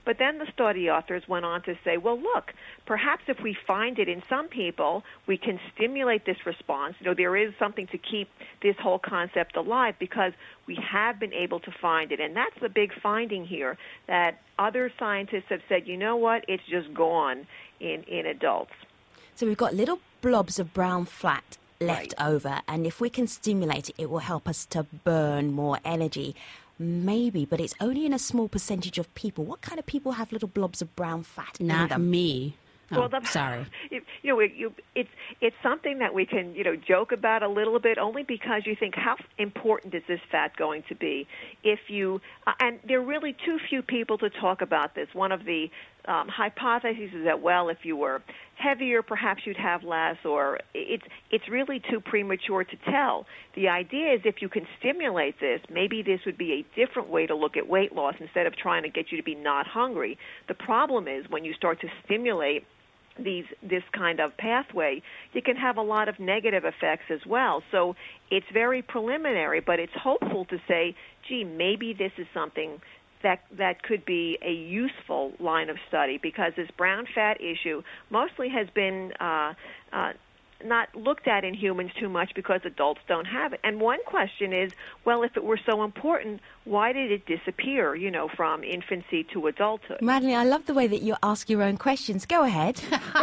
But then the study authors went on to say, well, look, perhaps if we find it in some people, we can stimulate this response. You know, there is something to keep this whole concept alive because we have been able to find it. And that's the big finding here, that other scientists have said, you know what, it's just gone in, in adults. So we've got little blobs of brown fat left Right. over, and if we can stimulate it, it will help us to burn more energy. Maybe, but it's only in a small percentage of people. What kind of people have little blobs of brown fat in Not them? me. Oh, Well, the- sorry. You, you know, it, you, it's it's something that we can, you know, joke about a little bit, only because you think, how important is this fat going to be? If you uh, and there are really too few people to talk about this. One of the um, hypotheses is that, well, if you were heavier, perhaps you'd have less, or it's it's really too premature to tell. The idea is if you can stimulate this, maybe this would be a different way to look at weight loss instead of trying to get you to be not hungry. The problem is when you start to stimulate these this kind of pathway, you can have a lot of negative effects as well. So it's very preliminary, but it's hopeful to say, gee, maybe this is something that that could be a useful line of study, because this brown fat issue mostly has been uh, uh, not looked at in humans too much because adults don't have it. And one question is, well, if it were so important, why did it disappear, you know, from infancy to adulthood? Madeline, I love the way that you ask your own questions. Go ahead.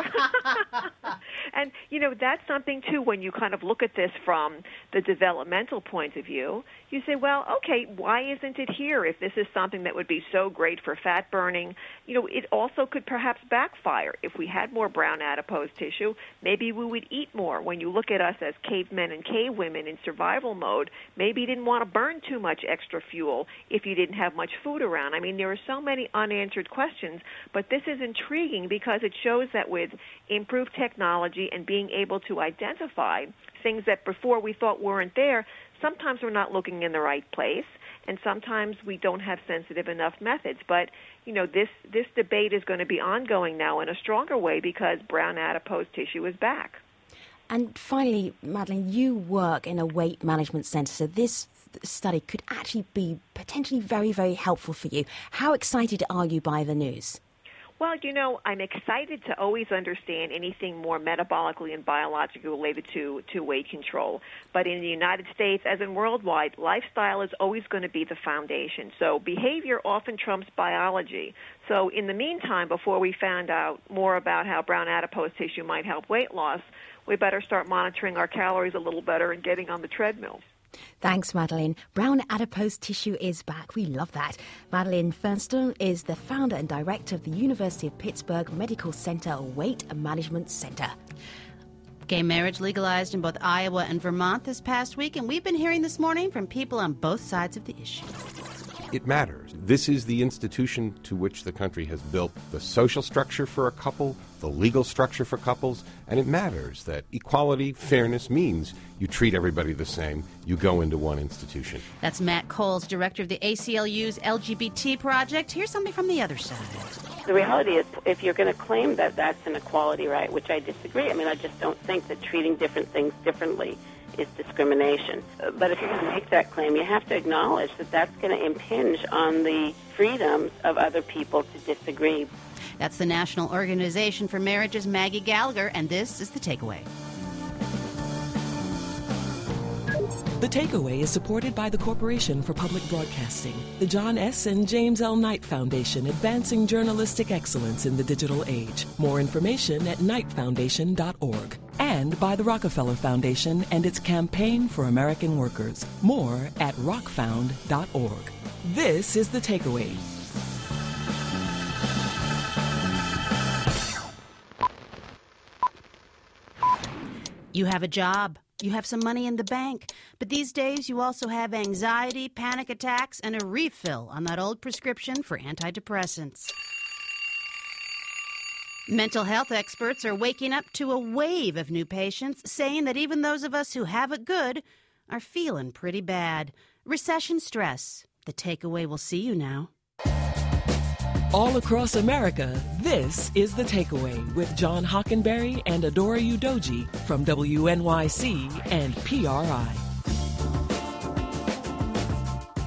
And, you know, that's something, too, when you kind of look at this from the developmental point of view. You say, well, okay, why isn't it here if this is something that would be so great for fat burning? You know, it also could perhaps backfire. If we had more brown adipose tissue, maybe we would eat more. When you look at us as cavemen and cavewomen in survival mode, maybe you didn't want to burn too much extra fuel if you didn't have much food around. I mean, there are so many unanswered questions, but this is intriguing because it shows that with improved technology and being able to identify things that before we thought weren't there, sometimes we're not looking in the right place, and sometimes we don't have sensitive enough methods. But, you know, this, this debate is going to be ongoing now in a stronger way because brown adipose tissue is back. And finally, Madeline, you work in a weight management centre, so this study could actually be potentially very, very helpful for you. How excited are you by the news? Well, you know, I'm excited to always understand anything more metabolically and biologically related to, to weight control. But in the United States, as in worldwide, lifestyle is always going to be the foundation. So behavior often trumps biology. So in the meantime, before we found out more about how brown adipose tissue might help weight loss, we better start monitoring our calories a little better and getting on the treadmill. Thanks, Madeline. Brown adipose tissue is back. We love that. Madeline Fernstone is the founder and director of the University of Pittsburgh Medical Center Weight Management Center. Gay marriage legalized in both Iowa and Vermont this past week, and we've been hearing this morning from people on both sides of the issue. It matters. This is the institution to which the country has built the social structure for a couple, the legal structure for couples, and it matters that equality, fairness means you treat everybody the same. You go into one institution. That's Matt Coles, director of the A C L U's L G B T project. Here's something from the other side. The reality is, if you're going to claim that that's an equality right, which I disagree, I mean, I just don't think that treating different things differently is discrimination. But if you're going to make that claim, you have to acknowledge that that's going to impinge on the freedoms of other people to disagree. That's the National Organization for Marriage's Maggie Gallagher, and this is The Takeaway. The Takeaway is supported by the Corporation for Public Broadcasting, the John S. and James L. Knight Foundation, advancing journalistic excellence in the digital age. More information at knight foundation dot org. And by the Rockefeller Foundation and its Campaign for American Workers. More at rock found dot org. This is The Takeaway. You have a job. You have some money in the bank. But these days, you also have anxiety, panic attacks, and a refill on that old prescription for antidepressants. Mental health experts are waking up to a wave of new patients saying that even those of us who have it good are feeling pretty bad. Recession stress. The Takeaway will see you now. All across America, this is The Takeaway with John Hockenberry and Adora Udoji from W N Y C and P R I.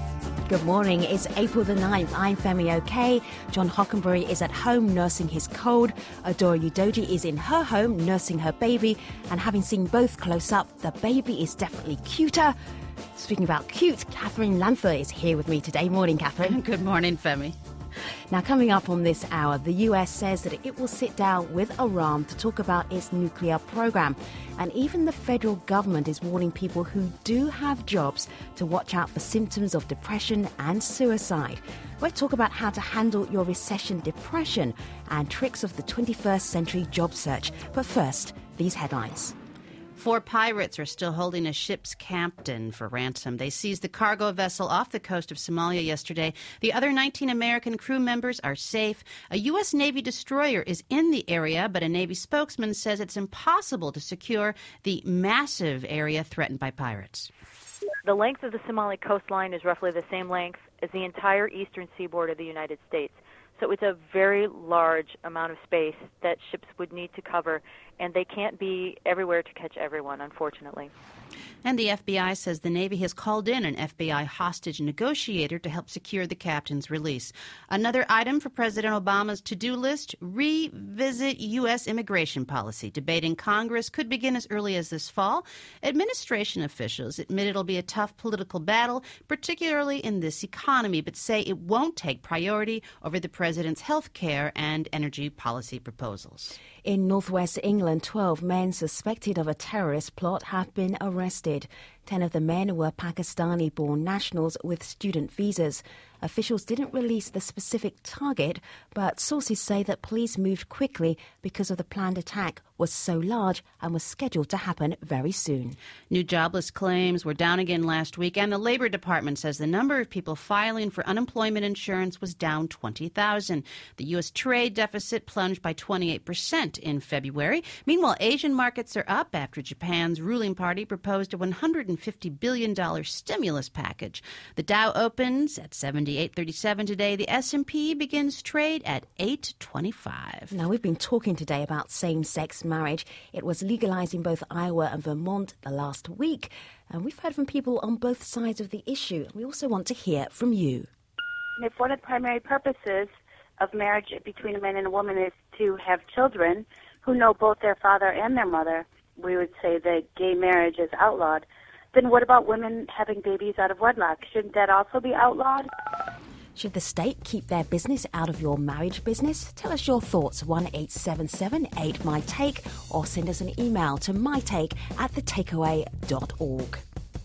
Good morning. It's April the ninth. I'm Femi Oke. John Hockenberry is at home nursing his cold. Adora Udoji is in her home nursing her baby. And having seen both close up, the baby is definitely cuter. Speaking about cute, Catherine Lanther is here with me today. Morning, Catherine. Good morning, Femi. Now, coming up on this hour, the U S says that it will sit down with Iran to talk about its nuclear program. And even the federal government is warning people who do have jobs to watch out for symptoms of depression and suicide. We'll talk about how to handle your recession depression and tricks of the twenty-first century job search. But first, these headlines. Four pirates are still holding a ship's captain for ransom. They seized the cargo vessel off the coast of Somalia yesterday. The other nineteen American crew members are safe. A U S. Navy destroyer is in the area, but a Navy spokesman says it's impossible to secure the massive area threatened by pirates. The length of the Somali coastline is roughly the same length as the entire eastern seaboard of the United States. So it's a very large amount of space that ships would need to cover, and they can't be everywhere to catch everyone, unfortunately. And the F B I says the Navy has called in an F B I hostage negotiator to help secure the captain's release. Another item for President Obama's to-do list, revisit U S immigration policy. Debate in Congress could begin as early as this fall. Administration officials admit it'll be a tough political battle, particularly in this economy, but say it won't take priority over the president's health care and energy policy proposals. In northwest England, twelve men suspected of a terrorist plot have been arrested. Ten of the men were Pakistani-born nationals with student visas. Officials didn't release the specific target, but sources say that police moved quickly because of the planned attack was so large and was scheduled to happen very soon. New jobless claims were down again last week, and the Labor Department says the number of people filing for unemployment insurance was down twenty thousand. The U S trade deficit plunged by twenty-eight percent in February. Meanwhile, Asian markets are up after Japan's ruling party proposed a one hundred fifty billion dollars stimulus package. The Dow opens at seventy-eight thirty-seven today. The S and P begins trade at eight twenty-five. Now, we've been talking today about same-sex marriage. It was legalized in both Iowa and Vermont the last week, and we've heard from people on both sides of the issue. We also want to hear from you. If one of the primary purposes of marriage between a man and a woman is to have children who know both their father and their mother, we would say that gay marriage is outlawed. Then what about women having babies out of wedlock? Shouldn't that also be outlawed? Should the state keep their business out of your marriage business? Tell us your thoughts, one eight seven seven eight my take, or send us an email to mytake at the takeaway dot org.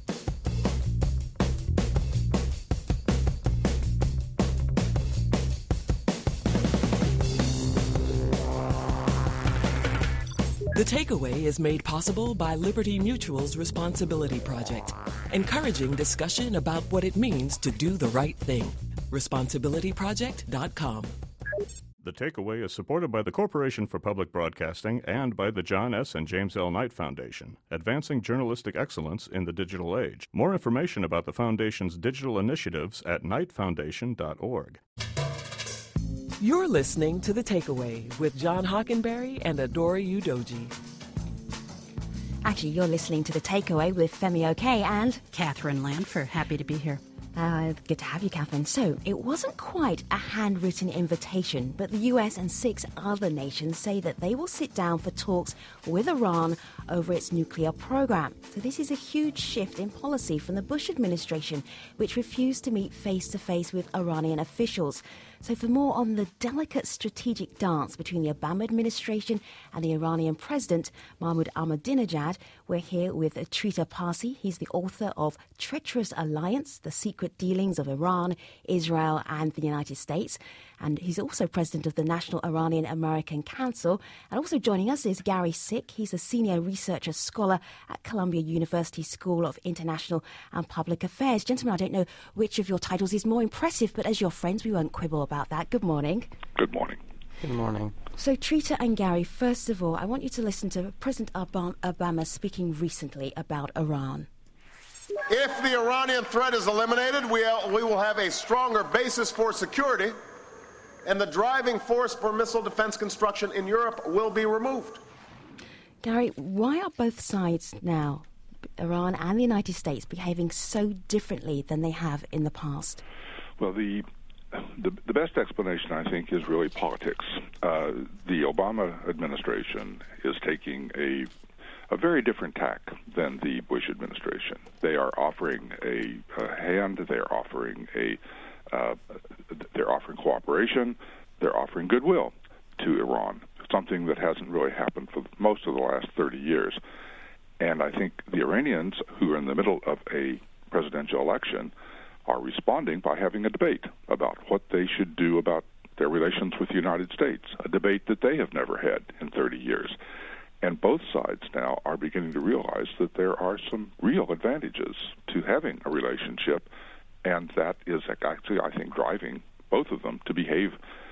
The Takeaway is made possible by Liberty Mutual's Responsibility Project, encouraging discussion about what it means to do the right thing. responsibility project dot com. The Takeaway is supported by the Corporation for Public Broadcasting and by the John S. and James L. Knight Foundation, advancing journalistic excellence in the digital age. More information about the Foundation's digital initiatives at knight foundation dot org. You're listening to The Takeaway with John Hockenberry and Adora Udoji. Actually, you're listening to The Takeaway with Femi Oke and Catherine Lanfer. Happy to be here. Uh, good to have you, Catherine. So, it wasn't quite a handwritten invitation, but the U S and six other nations say that they will sit down for talks with Iran over its nuclear program. So this is a huge shift in policy from the Bush administration, which refused to meet face-to-face with Iranian officials. So for more on the delicate strategic dance between the Obama administration and the Iranian president, Mahmoud Ahmadinejad, we're here with Trita Parsi. He's the author of Treacherous Alliance, The Secret Dealings of Iran, Israel and the United States. And he's also president of the National Iranian American Council. And also joining us is Gary Sick. He's a senior researcher scholar at Columbia University School of International and Public Affairs. Gentlemen, I don't know which of your titles is more impressive, but as your friends, we won't quibble about that. Good morning. Good morning. Good morning. So, Trita and Gary, first of all, I want you to listen to President Obama speaking recently about Iran. If the Iranian threat is eliminated, we, we will have a stronger basis for security, and the driving force for missile defense construction in Europe will be removed. Gary, why are both sides now Iran and the United States behaving so differently than they have in the past? Well, the the, the best explanation, I think, is really politics. Uh, the Obama administration is taking a a very different tack than the Bush administration. They are offering a, a hand. They are offering a uh, they're offering cooperation. They're offering goodwill to Iran, something that hasn't really happened for most of the last thirty years. And I think the Iranians, who are in the middle of a presidential election, are responding by having a debate about what they should do about their relations with the United States, a debate that they have never had in thirty years. And both sides now are beginning to realize that there are some real advantages to having a relationship, and that is actually, I think, driving both of them to behave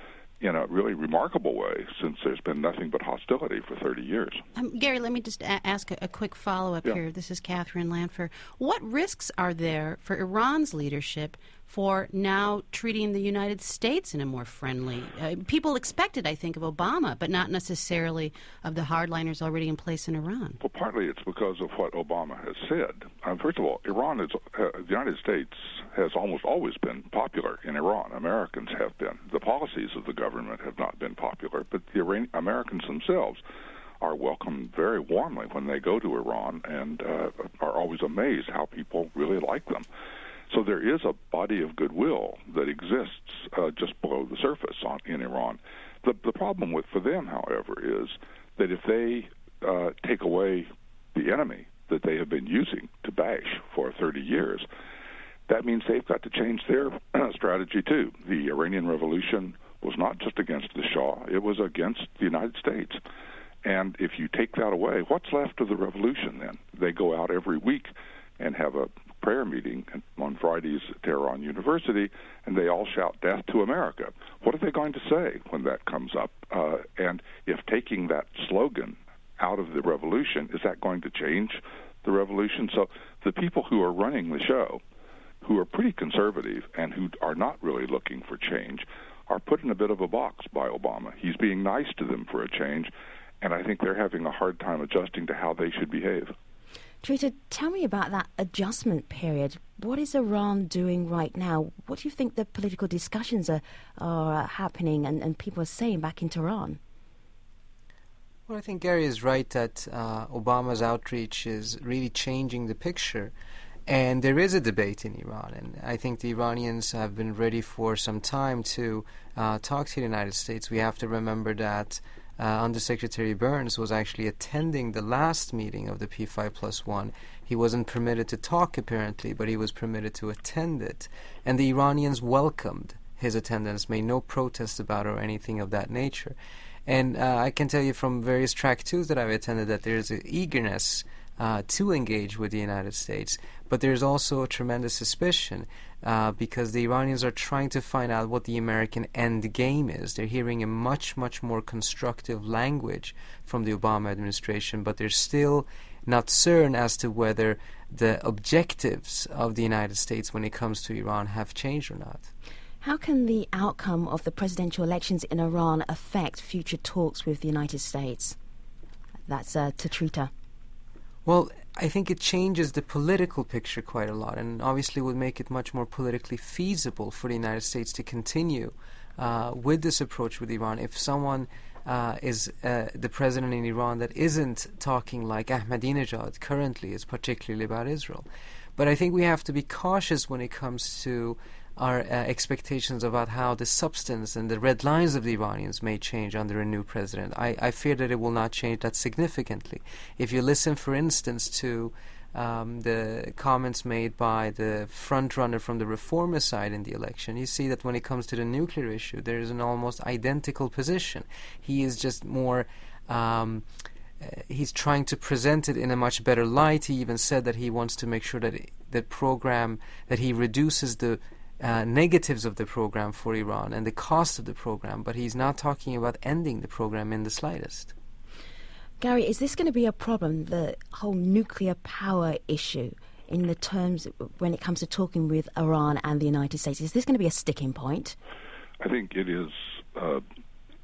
in a really remarkable way, since there's been nothing but hostility for thirty years. Um, Gary, let me just a- ask a, a quick follow-up yeah. here. This is Catherine Lanfer. What risks are there for Iran's leadership for now treating the United States in a more friendly... Uh, people expected, I think, of Obama, but not necessarily of the hardliners already in place in Iran. Well, partly it's because of what Obama has said. Um, first of all, Iran is uh, the United States has almost always been popular in Iran. Americans have been. The policies of the government have not been popular, but the Iran- Americans themselves are welcomed very warmly when they go to Iran, and uh, are always amazed how people really like them. So there is a body of goodwill that exists uh, just below the surface on, in Iran. The, the problem with for them, however, is that if they uh, take away the enemy that they have been using to bash for thirty years, that means they've got to change their strategy too. The Iranian Revolution was not just against the Shah, it was against the United States. And if you take that away, what's left of the revolution then? They go out every week and have a prayer meeting on Fridays at Tehran University, and they all shout death to America. What are they going to say when that comes up? Uh, and if taking that slogan out of the revolution, is that going to change the revolution? So the people who are running the show, who are pretty conservative and who are not really looking for change, are put in a bit of a box by Obama. He's being nice to them for a change, and I think they're having a hard time adjusting to how they should behave. Trita, tell me about that adjustment period. What is Iran doing right now? What do you think the political discussions are, are happening and, and people are saying back in Tehran? Well, I think Gary is right that uh, Obama's outreach is really changing the picture. And there is a debate in Iran, and I think the Iranians have been ready for some time to uh, talk to the United States. We have to remember that Uh, Undersecretary Burns was actually attending the last meeting of the P five plus one. He wasn't permitted to talk, apparently, but he was permitted to attend it. And the Iranians welcomed his attendance, made no protest about it or anything of that nature. And uh, I can tell you from various track twos that I've attended that there's an eagerness uh, to engage with the United States. But there's also a tremendous suspicion uh, because the Iranians are trying to find out what the American end game is. They're hearing a much, much more constructive language from the Obama administration, but they're still not certain as to whether the objectives of the United States when it comes to Iran have changed or not. How can the outcome of the presidential elections in Iran affect future talks with the United States? That's uh, to Trita. Well, I think it changes the political picture quite a lot, and obviously would make it much more politically feasible for the United States to continue uh, with this approach with Iran. If someone uh, is uh, the president in Iran that isn't talking like Ahmadinejad currently is, particularly about Israel. But I think we have to be cautious when it comes to our uh, expectations about how the substance and the red lines of the Iranians may change under a new president. I, I fear that it will not change that significantly. If you listen, for instance, to um, the comments made by the front-runner from the reformist side in the election, you see that when it comes to the nuclear issue, there is an almost identical position. He is just more... Um, Uh, he's trying to present it in a much better light. He even said that he wants to make sure that it, the program, that he reduces the uh, negatives of the program for Iran and the cost of the program, but he's not talking about ending the program in the slightest. Gary, is this going to be a problem, the whole nuclear power issue, in the terms when it comes to talking with Iran and the United States? Is this going to be a sticking point? I think it is uh,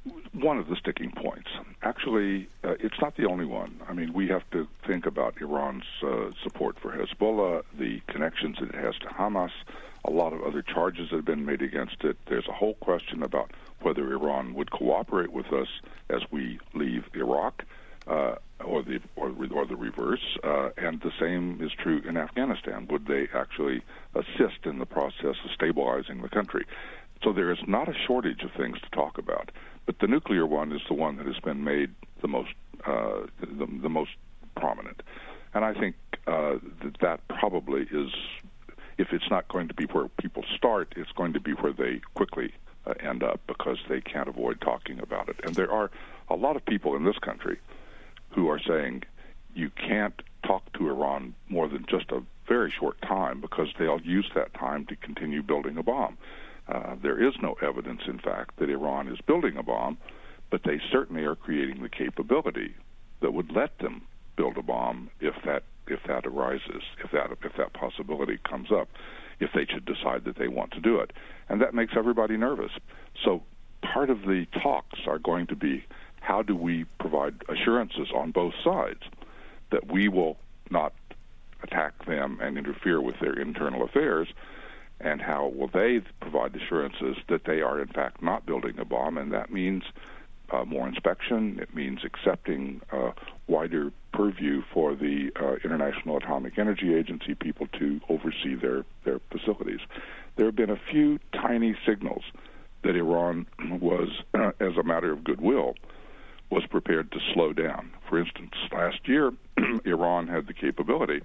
one of the sticking points. Actually, uh, it's not the only one. I mean, we have to think about Iran's uh, support for Hezbollah, the connections it has to Hamas, a lot of other charges that have been made against it. There's a whole question about whether Iran would cooperate with us as we leave Iraq, uh, or the or, or the reverse. Uh, and the same is true in Afghanistan. Would they actually assist in the process of stabilizing the country? So there is not a shortage of things to talk about. But the nuclear one is the one that has been made the most uh, the, the most prominent. And I think uh, that that probably is, if it's not going to be where people start, it's going to be where they quickly uh, end up, because they can't avoid talking about it. And there are a lot of people in this country who are saying you can't talk to Iran more than just a very short time, because they'll use that time to continue building a bomb. Uh, there is no evidence, in fact, that Iran is building a bomb, but they certainly are creating the capability that would let them build a bomb if that if that arises, if that if that possibility comes up, if they should decide that they want to do it. And that makes everybody nervous. So part of the talks are going to be, how do we provide assurances on both sides that we will not attack them and interfere with their internal affairs, and how will they provide assurances that they are in fact not building a bomb? And that means uh, more inspection. It means accepting uh, wider purview for the uh, International Atomic Energy Agency people to oversee their, their facilities. There have been a few tiny signals that Iran was, uh, as a matter of goodwill, was prepared to slow down. For instance, last year, Iran had the capability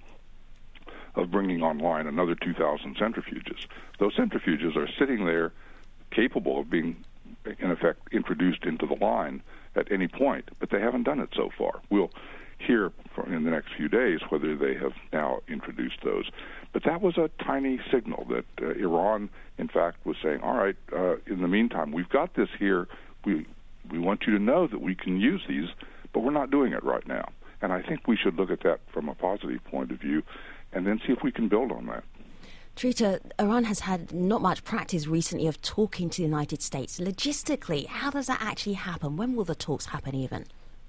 of bringing online another two thousand centrifuges. Those centrifuges are sitting there capable of being, in effect, introduced into the line at any point, but they haven't done it so far. We'll hear in the next few days whether they have now introduced those. But that was a tiny signal that uh, Iran, in fact, was saying, all right, uh, in the meantime, we've got this here. We, we want you to know that we can use these, but we're not doing it right now. And I think we should look at that from a positive point of view and then see if we can build on that. Trita, Iran has had not much practice recently of talking to the United States. Logistically, how does that actually happen? When will the talks happen even?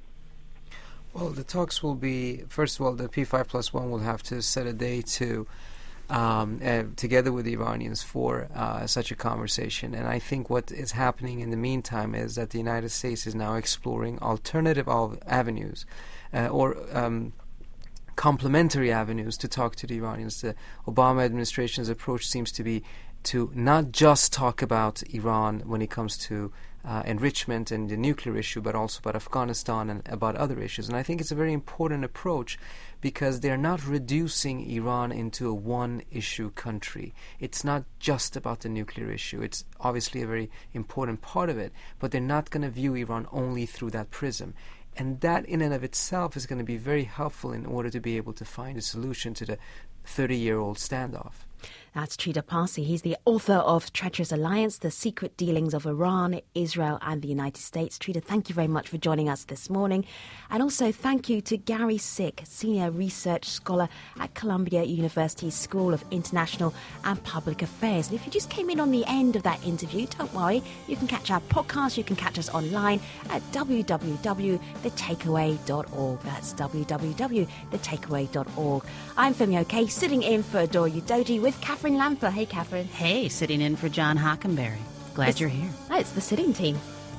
Well, the talks will be, first of all, the P five plus one will have to set a day to, um, uh, together with the Iranians, for uh, such a conversation. And I think what is happening in the meantime is that the United States is now exploring alternative av- avenues uh, or um, complementary avenues to talk to the Iranians. The Obama administration's approach seems to be to not just talk about Iran when it comes to uh, enrichment and the nuclear issue, but also about Afghanistan and about other issues. And I think it's a very important approach because they're not reducing Iran into a one-issue country. It's not just about the nuclear issue. It's obviously a very important part of it, but they're not going to view Iran only through that prism. And that in and of itself is going to be very helpful in order to be able to find a solution to the thirty-year-old standoff. That's Trita Parsi. He's the author of Treacherous Alliance, The Secret Dealings of Iran, Israel and the United States. Trita, thank you very much for joining us this morning. And also thank you to Gary Sick, Senior Research Scholar at Columbia University School of International and Public Affairs. And if you just came in on the end of that interview, don't worry. You can catch our podcast. You can catch us online at w w w dot the takeaway dot org. That's w w w dot the takeaway dot org. I'm Femi Oke, sitting in for Adore Udoji with Catherine Lamper. Hey, Catherine. Hey, sitting in for John Hockenberry. Glad it's, you're here. Oh, it's the sitting team.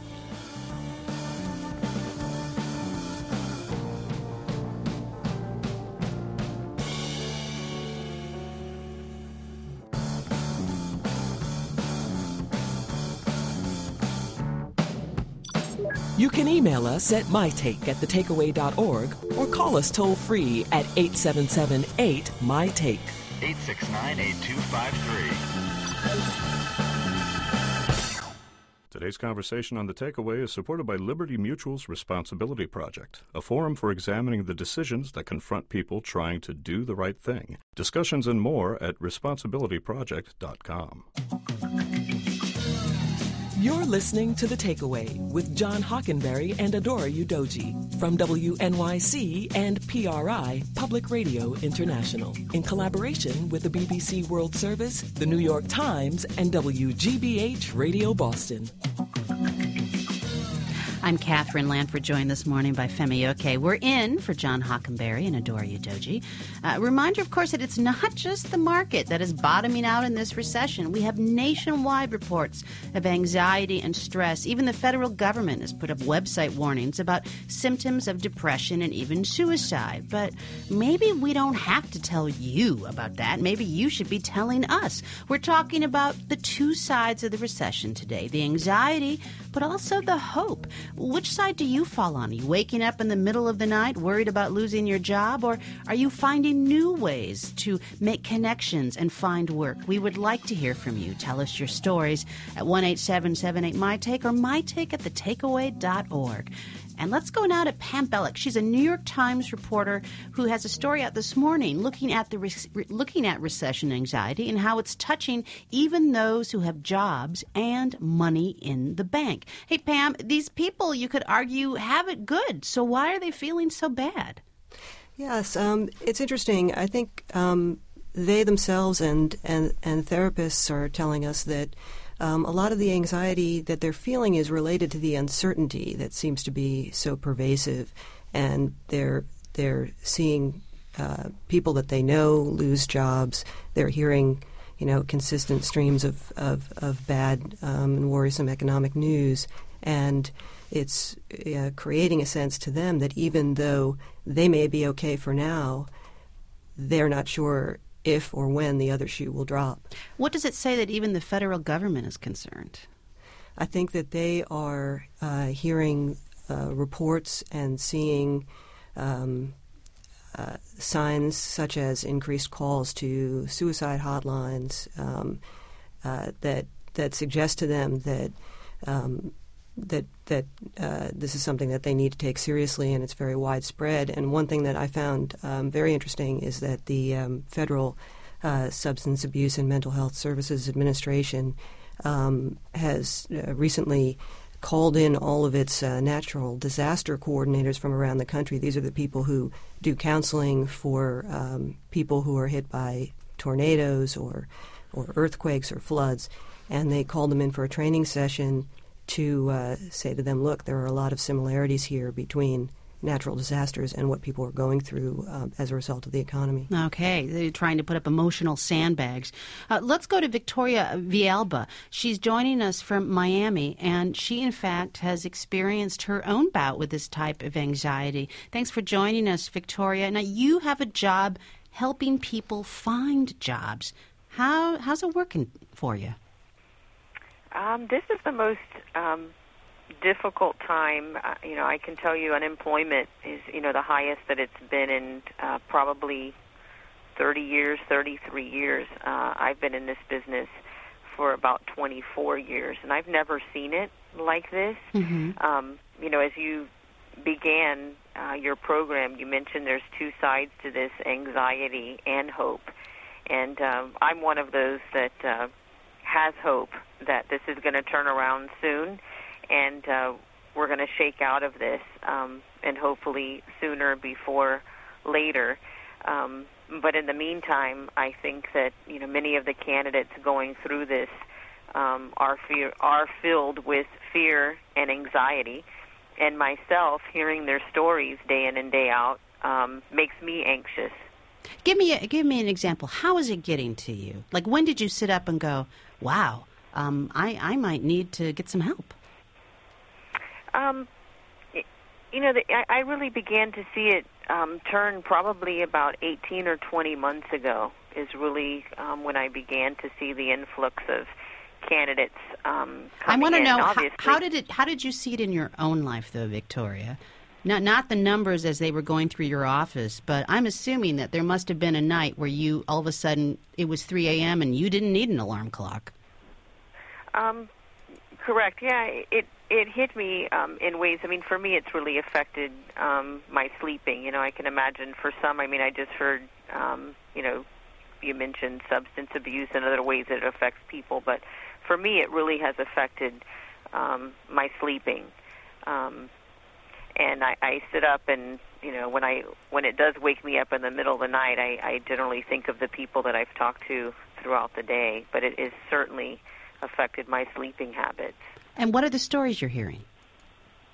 You can email us at mytake at the takeaway dot org or call us toll free at eight seven seven eight M Y take. eight six nine, eight two five three. Today's conversation on The Takeaway is supported by Liberty Mutual's Responsibility Project, a forum for examining the decisions that confront people trying to do the right thing. Discussions and more at responsibility project dot com. You're listening to The Takeaway with John Hockenberry and Adora Udoji from W N Y C and P R I, Public Radio International, in collaboration with the B B C World Service, the New York Times, and W G B H Radio Boston. I'm Catherine Lanford, joined this morning by Femi Oke. We're in for John Hockenberry and Adora Udoji. Uh, reminder, of course, that it's not just the market that is bottoming out in this recession. We have nationwide reports of anxiety and stress. Even the federal government has put up website warnings about symptoms of depression and even suicide. But maybe we don't have to tell you about that. Maybe you should be telling us. We're talking about the two sides of the recession today, the anxiety, but also the hope. Which side do you fall on? Are you waking up in the middle of the night worried about losing your job, or are you finding new ways to make connections and find work? We would like to hear from you. Tell us your stories at one eight seven seven eight my take or my take at the takeaway dot org. And let's go now to Pam Bellick. She's a New York Times reporter who has a story out this morning looking at the re- looking at recession anxiety and how it's touching even those who have jobs and money in the bank. Hey, Pam, these people, you could argue, have it good. So why are they feeling so bad? Yes, um, it's interesting. I think um, they themselves and, and, and therapists are telling us that Um, a lot of the anxiety that they're feeling is related to the uncertainty that seems to be so pervasive, and they're they're seeing uh, people that they know lose jobs. They're hearing, you know, consistent streams of of, of bad um, and worrisome economic news, and it's uh, creating a sense to them that even though they may be okay for now, they're not sure if or when the other shoe will drop. What does it say that even the federal government is concerned? I think that they are uh, hearing uh, reports and seeing um, uh, signs such as increased calls to suicide hotlines um, uh, that that suggest to them that um, that that uh, this is something that they need to take seriously, and it's very widespread. And one thing that I found um, very interesting is that the um, Federal uh, Substance Abuse and Mental Health Services Administration um, has uh, recently called in all of its uh, natural disaster coordinators from around the country. These are the people who do counseling for um, people who are hit by tornadoes or or earthquakes or floods, and they called them in for a training session to uh, say to them, look, there are a lot of similarities here between natural disasters and what people are going through uh, as a result of the economy. Okay, they're trying to put up emotional sandbags. Uh, let's go to Victoria Villalba. She's joining us from Miami, and she, in fact, has experienced her own bout with this type of anxiety. Thanks for joining us, Victoria. Now, you have a job helping people find jobs. How How's it working for you? Um, this is the most um, difficult time. Uh, you know, I can tell you unemployment is, you know, the highest that it's been in uh, probably thirty years, thirty-three years. Uh, I've been in this business for about twenty-four years, and I've never seen it like this. Mm-hmm. Um, you know, as you began uh, your program, you mentioned there's two sides to this, anxiety and hope. And um, I'm one of those that uh, has hope that this is going to turn around soon, and uh, we're going to shake out of this, um, and hopefully sooner before later. Um, but in the meantime, I think that, you know, many of the candidates going through this um, are fear, are filled with fear and anxiety, and myself, hearing their stories day in and day out, um, makes me anxious. Give me a, give me an example. How is it getting to you? Like, when did you sit up and go, wow, um, I, I might need to get some help? Um, you know, the, I, I really began to see it um, turn probably about eighteen or twenty months ago is really um, when I began to see the influx of candidates um, coming I want to in. know, how, Obviously, how did it? How did you see it in your own life, though, Victoria? Not not the numbers as they were going through your office, but I'm assuming that there must have been a night where you, all of a sudden, it was three a.m. and you didn't need an alarm clock. Um, correct. Yeah, it it hit me um, in ways. I mean, for me, it's really affected um, my sleeping. You know, I can imagine for some. I mean, I just heard, um, you know, you mentioned substance abuse and other ways that it affects people, but for me, it really has affected um, my sleeping. Um, And I, I sit up, and you know, when I when it does wake me up in the middle of the night, I, I generally think of the people that I've talked to throughout the day. But it has certainly affected my sleeping habits. And what are the stories you're hearing?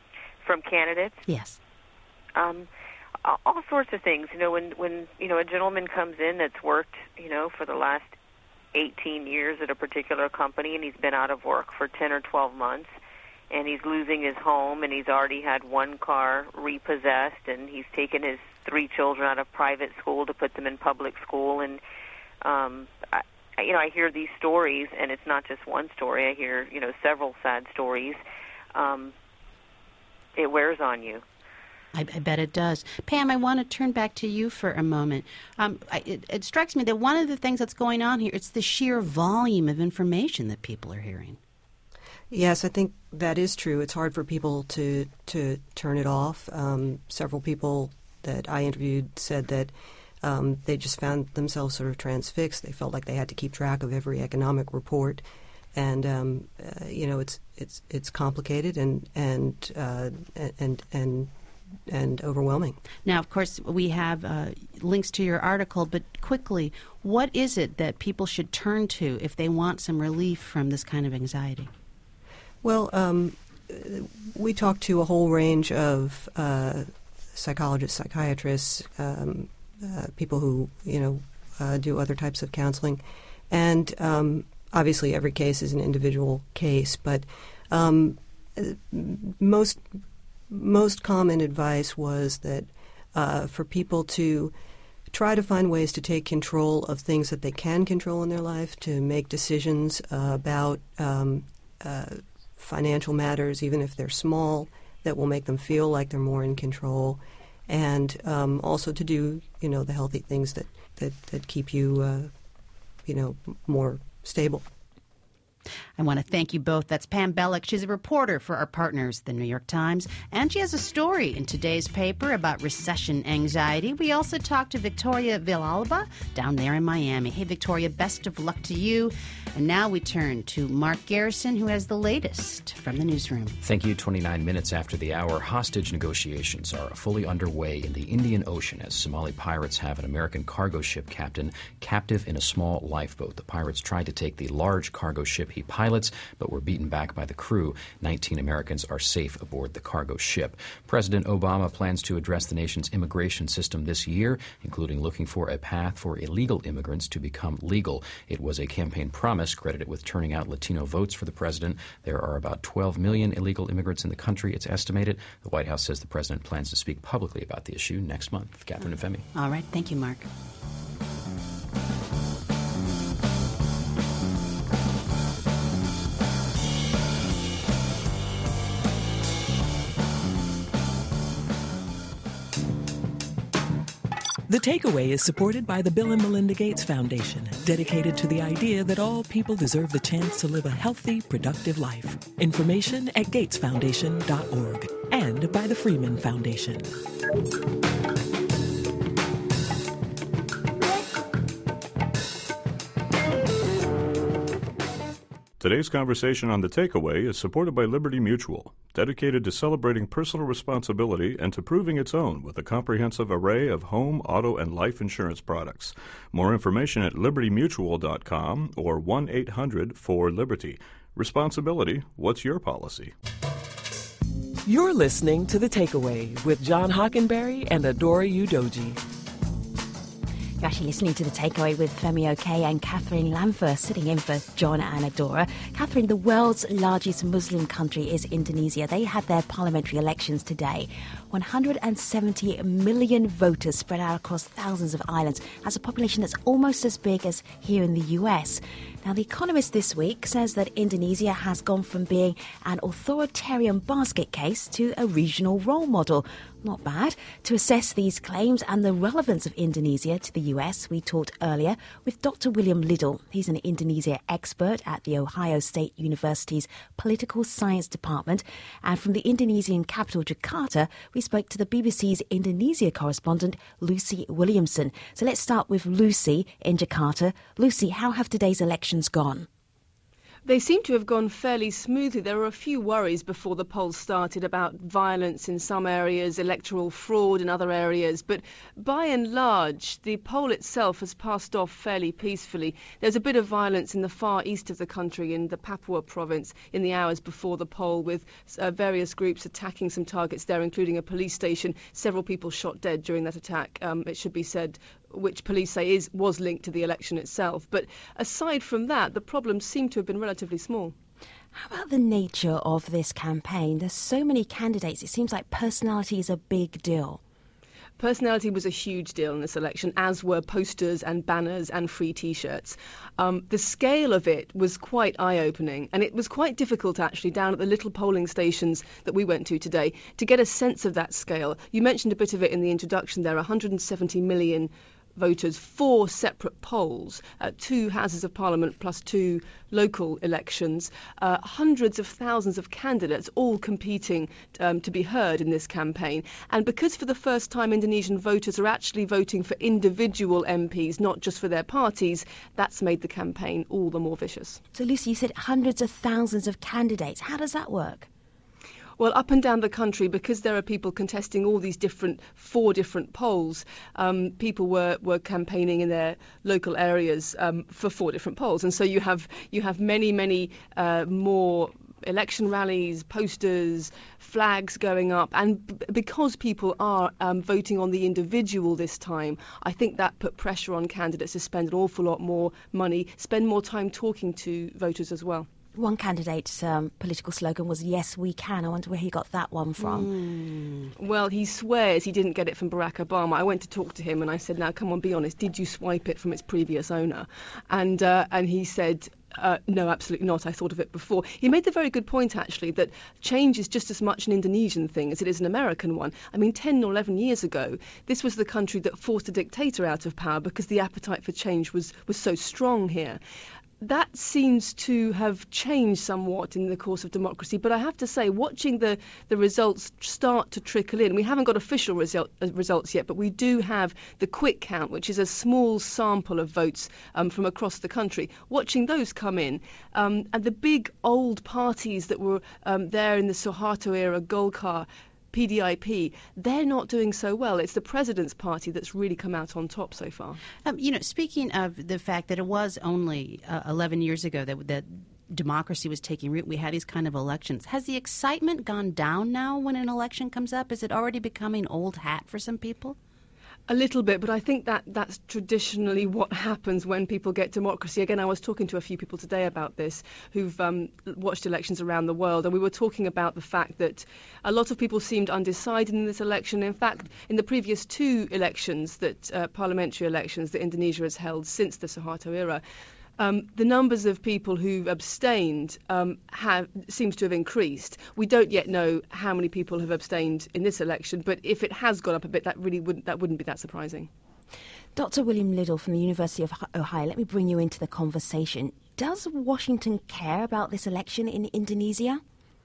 From candidates? Yes. Um, all sorts of things. You know, when, when, you know, a gentleman comes in that's worked, you know, for the last eighteen years at a particular company, and he's been out of work for ten or twelve months, and he's losing his home, and he's already had one car repossessed, and he's taken his three children out of private school to put them in public school, and, um, I, you know, I hear these stories, and it's not just one story. I hear, you know, several sad stories. Um, it wears on you. I, I bet it does. Pam, I want to turn back to you for a moment. Um, I, it, it strikes me that one of the things that's going on here, it's the sheer volume of information that people are hearing. Yes, I think that is true. It's hard for people to, to turn it off. Um, several people that I interviewed said that um, they just found themselves sort of transfixed. They felt like they had to keep track of every economic report. And um, uh, you know, it's it's it's complicated and and uh, and and and overwhelming. Now, of course, we have uh, links to your article, but quickly, what is it that people should turn to if they want some relief from this kind of anxiety? Well, um, we talked to a whole range of uh, psychologists, psychiatrists, um, uh, people who you know uh, do other types of counseling, and um, obviously every case is an individual case. But um, most most common advice was that uh, for people to try to find ways to take control of things that they can control in their life, to make decisions uh, about um, uh, financial matters, even if they're small, that will make them feel like they're more in control, and um, also to do, you know, the healthy things that, that, that keep you, uh, you know, more stable. I want to thank you both. That's Pam Bellick. She's a reporter for our partners, The New York Times, and she has a story in today's paper about recession anxiety. We also talked to Victoria Villalba down there in Miami. Hey, Victoria, best of luck to you. And now we turn to Mark Garrison, who has the latest from the newsroom. Thank you. twenty-nine minutes after the hour, hostage negotiations are fully underway in the Indian Ocean as Somali pirates have an American cargo ship captain captive in a small lifeboat. The pirates tried to take the large cargo ship he pilots, but were beaten back by the crew. nineteen Americans are safe aboard the cargo ship. President Obama plans to address the nation's immigration system this year, including looking for a path for illegal immigrants to become legal. It was a campaign promise credited with turning out Latino votes for the president. There are about twelve million illegal immigrants in the country, it's estimated. The White House says the president plans to speak publicly about the issue next month. Catherine and Femi. All right. Thank you, Mark. The Takeaway is supported by the Bill and Melinda Gates Foundation, dedicated to the idea that all people deserve the chance to live a healthy, productive life. Information at gates foundation dot org and by the Freeman Foundation. Today's conversation on The Takeaway is supported by Liberty Mutual, dedicated to celebrating personal responsibility and to proving its own with a comprehensive array of home, auto, and life insurance products. More information at liberty mutual dot com or one eight hundred four liberty. Responsibility, what's your policy? You're listening to The Takeaway with John Hockenberry and Adora Udoji. You're actually listening to The Takeaway with Femi Oke and Catherine Lanfer, sitting in for John and Adora. Catherine, the world's largest Muslim country is Indonesia. They had their parliamentary elections today. one hundred seventy million voters spread out across thousands of islands. That's a population that's almost as big as here in the U S. Now, The Economist this week says that Indonesia has gone from being an authoritarian basket case to a regional role model. Not bad. To assess these claims and the relevance of Indonesia to the U S, we talked earlier with Doctor William Liddle. He's an Indonesia expert at the Ohio State University's Political Science Department. And from the Indonesian capital, Jakarta, we spoke to the B B C's Indonesia correspondent, Lucy Williamson. So let's start with Lucy in Jakarta. Lucy, how have today's elections gone? They seem to have gone fairly smoothly. There were a few worries before the polls started about violence in some areas, electoral fraud in other areas, but by and large, the poll itself has passed off fairly peacefully. There's a bit of violence in the far east of the country, in the Papua province, in the hours before the poll, with uh, various groups attacking some targets there, including a police station. Several people shot dead during that attack, um, it should be said, which police say is was linked to the election itself. But aside from that, the problems seem to have been relatively small. How about the nature of this campaign? There's so many candidates. It seems like personality is a big deal. Personality was a huge deal in this election, as were posters and banners and free T-shirts. Um, the scale of it was quite eye-opening, and it was quite difficult, actually, down at the little polling stations that we went to today, to get a sense of that scale. You mentioned a bit of it in the introduction there, one hundred seventy million voters, four separate polls, uh, two Houses of Parliament plus two local elections, uh, hundreds of thousands of candidates all competing um, to be heard in this campaign. And because for the first time Indonesian voters are actually voting for individual M Ps, not just for their parties, that's made the campaign all the more vicious. So Lucy, you said hundreds of thousands of candidates. How does that work? Well, up and down the country, because there are people contesting all these different, four different polls, um, people were, were campaigning in their local areas um, for four different polls. And so you have you have many, many uh, more election rallies, posters, flags going up. And b- because people are um, voting on the individual this time, I think that put pressure on candidates to spend an awful lot more money, spend more time talking to voters as well. One candidate's um, political slogan was, "Yes, we can." I wonder where he got that one from. Mm. Well, he swears he didn't get it from Barack Obama. I went to talk to him and I said, now, come on, be honest. Did you swipe it from its previous owner? And uh, and he said, uh, no, absolutely not. I thought of it before. He made the very good point, actually, that change is just as much an Indonesian thing as it is an American one. I mean, ten or eleven years ago, this was the country that forced a dictator out of power because the appetite for change was, was so strong here. That seems to have changed somewhat in the course of democracy. But I have to say, watching the, the results start to trickle in, we haven't got official result, uh, results yet, but we do have the quick count, which is a small sample of votes um, from across the country. Watching those come in, um, and the big old parties that were um, there in the Suharto era, Golkar, P D I P, they're not doing so well. It's the president's party that's really come out on top so far. Um, you know, speaking of the fact that it was only uh, eleven years ago that that democracy was taking root, we had these kind of elections. Has the excitement gone down now when an election comes up? Is it already becoming old hat for some people? A little bit, but I think that that's traditionally what happens when people get democracy. Again, I was talking to a few people today about this who've um, watched elections around the world, and we were talking about the fact that a lot of people seemed undecided in this election. In fact, in the previous two elections, that uh, parliamentary elections that Indonesia has held since the Suharto era, Um, the numbers of people who've abstained um, have, seems to have increased. We don't yet know how many people have abstained in this election, but if it has gone up a bit, that really wouldn't that wouldn't be that surprising. Doctor William Liddle from the University of Ohio, let me bring you into the conversation. Does Washington care about this election in Indonesia?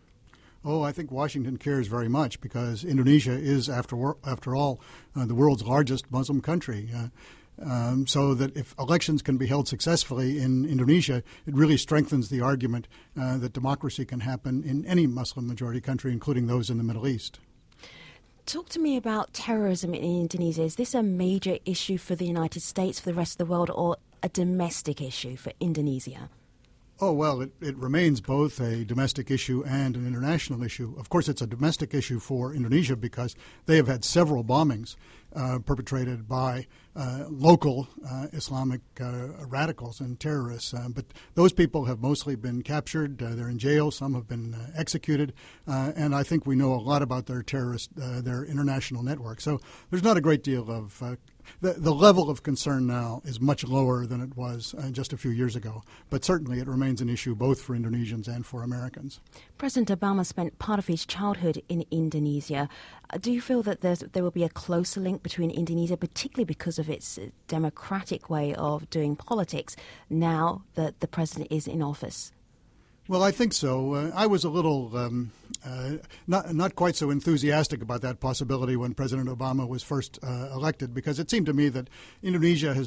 Oh, I think Washington cares very much because Indonesia is, after after all, uh, the world's largest Muslim country. Uh, Um, so that if elections can be held successfully in Indonesia, it really strengthens the argument uh, that democracy can happen in any Muslim-majority country, including those in the Middle East. Talk to me about terrorism in Indonesia. Is this a major issue for the United States, for the rest of the world, or a domestic issue for Indonesia? Oh, well, it, it remains both a domestic issue and an international issue. Of course, it's a domestic issue for Indonesia because they have had several bombings uh, perpetrated by uh, local uh, Islamic uh, radicals and terrorists. Uh, but those people have mostly been captured. Uh, they're in jail. Some have been uh, executed. Uh, and I think we know a lot about their terrorist, uh, their international network. So there's not a great deal of uh, The, the level of concern now is much lower than it was uh, just a few years ago. But certainly it remains an issue both for Indonesians and for Americans. President Obama spent part of his childhood in Indonesia. Uh, do you feel that there's, there will be a closer link between Indonesia, particularly because of its democratic way of doing politics, now that the president is in office? Well, I think so. Uh, I was a little um, uh, not not quite so enthusiastic about that possibility when President Obama was first uh, elected, because it seemed to me that Indonesia has never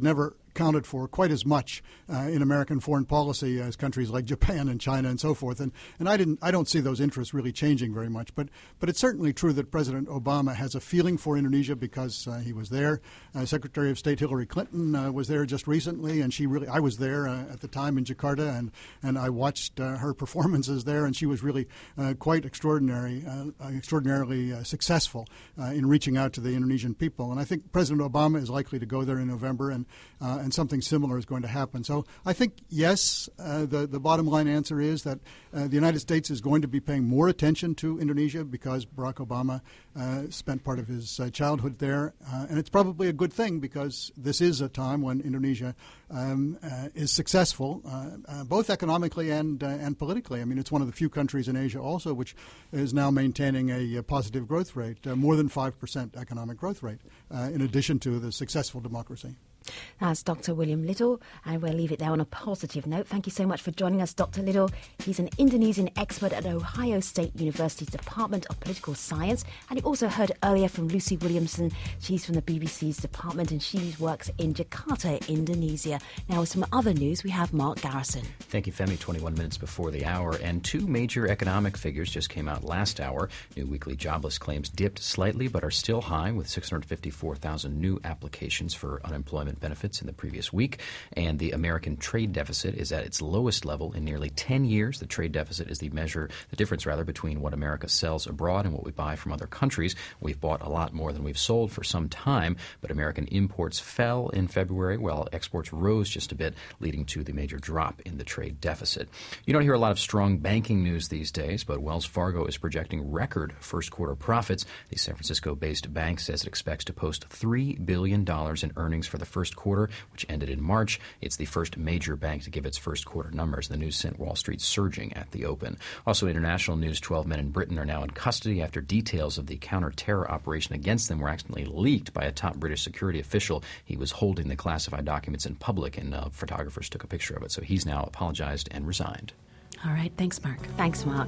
accounted for quite as much uh, in American foreign policy as countries like Japan and China and so forth. And and I didn't I don't see those interests really changing very much. But but it's certainly true that President Obama has a feeling for Indonesia because uh, he was there. Uh, Secretary of State Hillary Clinton uh, was there just recently, and she really I was there uh, at the time in Jakarta, and and I watched uh, her performances there, and she was really uh, quite extraordinary, uh, extraordinarily uh, successful uh, in reaching out to the Indonesian people. And I think President Obama is likely to go there in November, and uh, and something similar is going to happen. So I think, yes, uh, the, the bottom line answer is that uh, the United States is going to be paying more attention to Indonesia because Barack Obama uh, spent part of his uh, childhood there. Uh, and it's probably a good thing because this is a time when Indonesia um, uh, is successful, uh, uh, both economically and, uh, and politically. I mean, it's one of the few countries in Asia also which is now maintaining a, a positive growth rate, uh, more than five percent economic growth rate, uh, in addition to the successful democracy. That's Doctor William Little, and we'll leave it there on a positive note. Thank you so much for joining us, Doctor Little. He's an Indonesian expert at Ohio State University's Department of Political Science, and you also heard earlier from Lucy Williamson. She's from the B B C's department, and she works in Jakarta, Indonesia. Now, with some other news, we have Mark Garrison. Thank you, Femi. twenty-one minutes before the hour, and two major economic figures just came out last hour. New weekly jobless claims dipped slightly, but are still high, with six hundred fifty-four thousand new applications for unemployment benefits in the previous week, and the American trade deficit is at its lowest level in nearly ten years. The trade deficit is the measure, the difference rather, between what America sells abroad and what we buy from other countries. We've bought a lot more than we've sold for some time, but American imports fell in February while exports rose just a bit, leading to the major drop in the trade deficit. You don't hear a lot of strong banking news these days, but Wells Fargo is projecting record first quarter profits. The San Francisco-based bank says it expects to post three billion dollars in earnings for the first quarter, which ended in March. It's the first major bank to give its first quarter numbers. The news sent Wall Street surging at the open. Also, international news, twelve men in Britain are now in custody after details of the counter-terror operation against them were accidentally leaked by a top British security official. He was holding the classified documents in public, and uh, photographers took a picture of it. So he's now apologized and resigned. All right. Thanks, Mark. Thanks, Mark.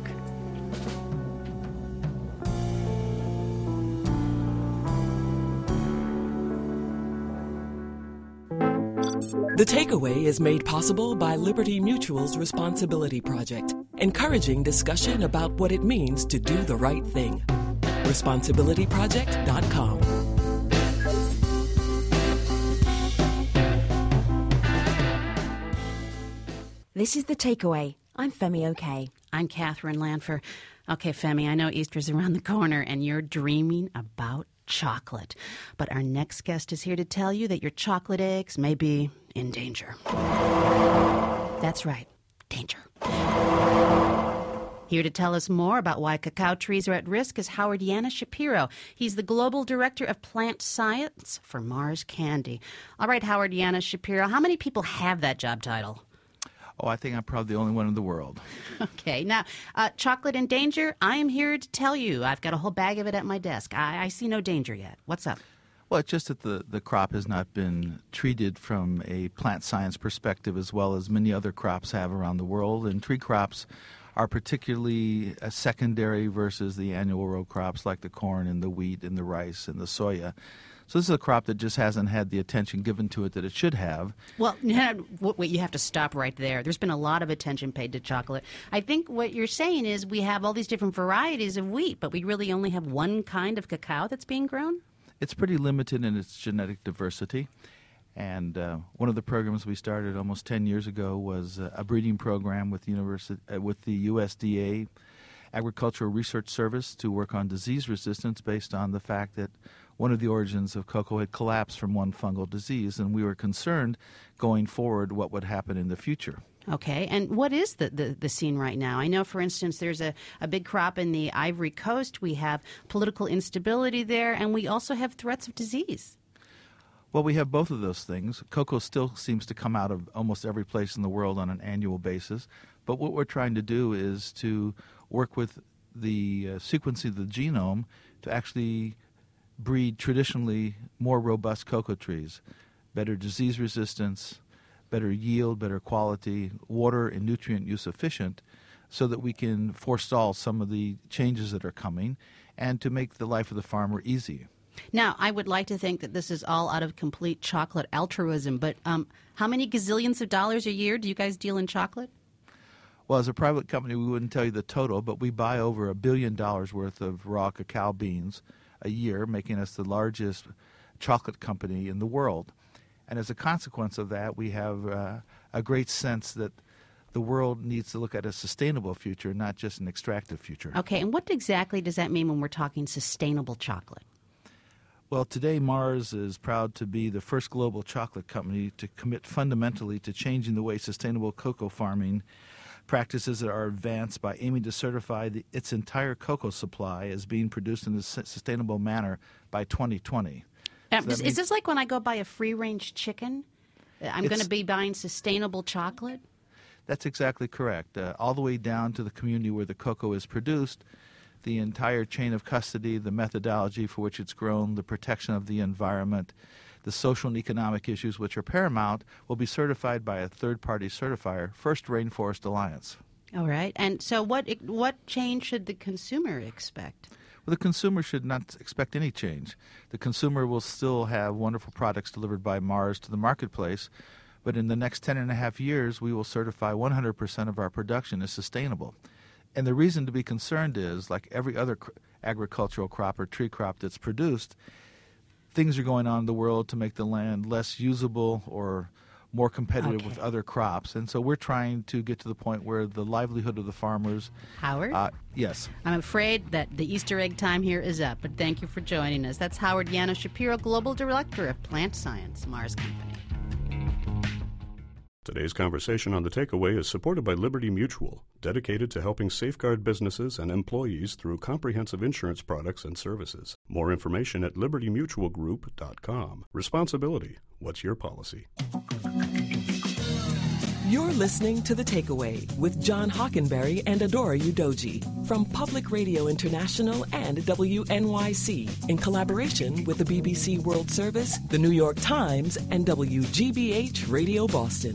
The Takeaway is made possible by Liberty Mutual's Responsibility Project, encouraging discussion about what it means to do the right thing. responsibility project dot com. This is The Takeaway. I'm Femi Oke. I'm Catherine Lanfer. Okay, Femi, I know Easter's around the corner and you're dreaming about chocolate. But our next guest is here to tell you that your chocolate eggs may be in danger. That's right, danger. Here to tell us more about why cacao trees are at risk is Howard Yana Shapiro. He's the Global Director of Plant Science for Mars Candy. All right, Howard Yana Shapiro, how many people have that job title? Oh, I think I'm probably the only one in the world. Okay. Now, uh, chocolate in danger, I am here to tell you. I've got a whole bag of it at my desk. I, I see no danger yet. What's up? Well, it's just that the, the crop has not been treated from a plant science perspective as well as many other crops have around the world. And tree crops are particularly a secondary versus the annual row crops like the corn and the wheat and the rice and the soya. So this is a crop that just hasn't had the attention given to it that it should have. Well, wait, you have to stop right there. There's been a lot of attention paid to chocolate. I think what you're saying is we have all these different varieties of wheat, but we really only have one kind of cacao that's being grown? It's pretty limited in its genetic diversity. And uh, one of the programs we started almost ten years ago was uh, a breeding program with the, university, uh, with the U S D A Agricultural Research Service to work on disease resistance based on the fact that one of the origins of cocoa had collapsed from one fungal disease, and we were concerned going forward what would happen in the future. Okay, and what is the, the, the scene right now? I know, for instance, there's a, a big crop in the Ivory Coast. We have political instability there, and we also have threats of disease. Well, we have both of those things. Cocoa still seems to come out of almost every place in the world on an annual basis, but what we're trying to do is to work with the uh, sequencing of the genome to actually breed traditionally more robust cocoa trees, better disease resistance, better yield, better quality, water and nutrient use efficient, so that we can forestall some of the changes that are coming and to make the life of the farmer easier. Now, I would like to think that this is all out of complete chocolate altruism, but um, how many gazillions of dollars a year do you guys deal in chocolate? Well, as a private company, we wouldn't tell you the total, but we buy over a billion dollars worth of raw cacao beans a year, making us the largest chocolate company in the world. And as a consequence of that, we have uh, a great sense that the world needs to look at a sustainable future, not just an extractive future. Okay, and what exactly does that mean when we're talking sustainable chocolate? Well, today Mars is proud to be the first global chocolate company to commit fundamentally to changing the way sustainable cocoa farming practices that are advanced by aiming to certify the, its entire cocoa supply as being produced in a sustainable manner by twenty twenty. Um, So that is, is means- this like when I go buy a free-range chicken? I'm going It's- to be buying sustainable chocolate? That's exactly correct. Uh, all the way down to the community where the cocoa is produced, the entire chain of custody, the methodology for which it's grown, the protection of the environment, the social and economic issues which are paramount will be certified by a third-party certifier, First Rainforest Alliance. All right. And so what what change should the consumer expect? Well, the consumer should not expect any change. The consumer will still have wonderful products delivered by Mars to the marketplace, but in the next ten and a half years, we will certify one hundred percent of our production as sustainable. And the reason to be concerned is, like every other cr- agricultural crop or tree crop that's produced, things are going on in the world to make the land less usable or more competitive Okay. with other crops. And so we're trying to get to the point where the livelihood of the farmers... Howard? Uh, yes. I'm afraid that the Easter egg time here is up, but thank you for joining us. That's Howard Yano Shapiro, Global Director of Plant Science, Mars Company. Today's conversation on The Takeaway is supported by Liberty Mutual, dedicated to helping safeguard businesses and employees through comprehensive insurance products and services. More information at liberty mutual group dot com. Responsibility. What's your policy? You're listening to The Takeaway with John Hockenberry and Adora Udoji from Public Radio International and W N Y C in collaboration with the B B C World Service, the New York Times, and W G B H Radio Boston.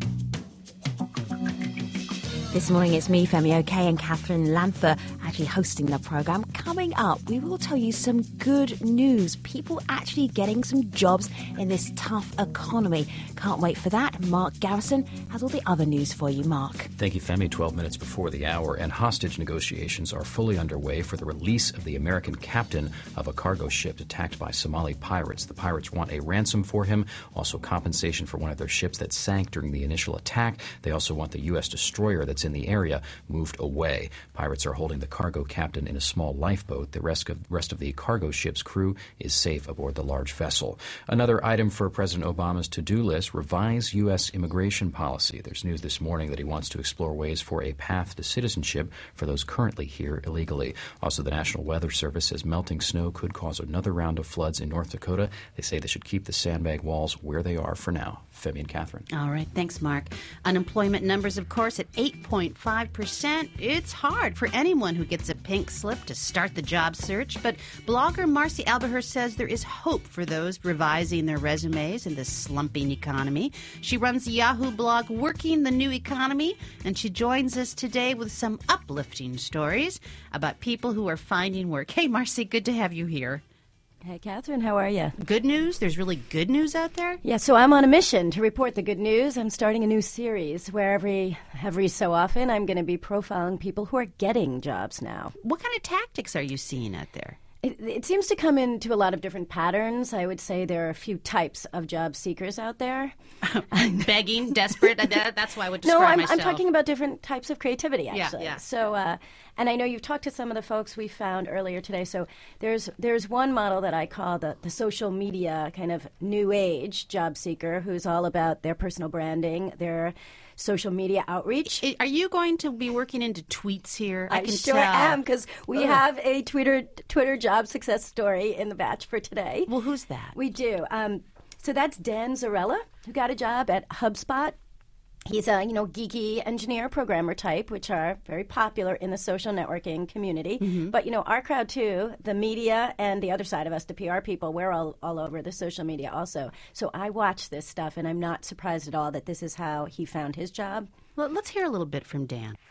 This morning it's me, Femi Oke, and Catherine Lanther actually hosting the programme. Coming up, we will tell you some good news. People actually getting some jobs in this tough economy. Can't wait for that. Mark Garrison has all the other news for you, Mark. Thank you, Femi. twelve minutes before the hour, and hostage negotiations are fully underway for the release of the American captain of a cargo ship attacked by Somali pirates. The pirates want a ransom for him, also compensation for one of their ships that sank during the initial attack. They also want the U S destroyer that's in the area moved away. Pirates are holding the cargo captain in a small lifeboat. The rest of, rest of the cargo ship's crew is safe aboard the large vessel. Another item for President Obama's to-do list, revise U S immigration policy. There's news this morning that he wants to explore ways for a path to citizenship for those currently here illegally. Also, the National Weather Service says melting snow could cause another round of floods in North Dakota. They say they should keep the sandbag walls where they are for now. Femi and Catherine. All right. Thanks, Mark. Unemployment numbers, of course, at eight point five percent. It's hard for anyone who gets a pink slip to start the job search, but blogger Marcy Albahurst says there is hope for those revising their resumes in this slumping economy. She runs the Yahoo blog Working the New Economy, and she joins us today with some uplifting stories about people who are finding work. Hey, Marcy, good to have you here. Hey, Catherine, how are you? Good news? There's really good news out there? Yeah, so I'm on a mission to report the good news. I'm starting a new series where every every so often I'm going to be profiling people who are getting jobs now. What kind of tactics are you seeing out there? It, it seems to come into a lot of different patterns. I would say there are a few types of job seekers out there. Begging, desperate. that, that's why I would describe no, I'm, myself. I'm talking about different types of creativity, Yeah, actually. yeah. So, uh, and I know you've talked to some of the folks we found earlier today. So there's there's one model that I call the, the social media kind of new age job seeker who's all about their personal branding, their social media outreach. Are you going to be working into tweets here? I, I can sure tell. am, because we Ugh. have a Twitter Twitter job success story in the batch for today. Well, who's that? We do. Um, so that's Dan Zarella, who got a job at HubSpot. He's a, you know, geeky engineer programmer type, which are very popular in the social networking community. Mm-hmm. But, you know, our crowd, too, the media and the other side of us, the P R people, we're all, all over the social media also. So I watch this stuff, and I'm not surprised at all that this is how he found his job. Well, let's hear a little bit from Dan.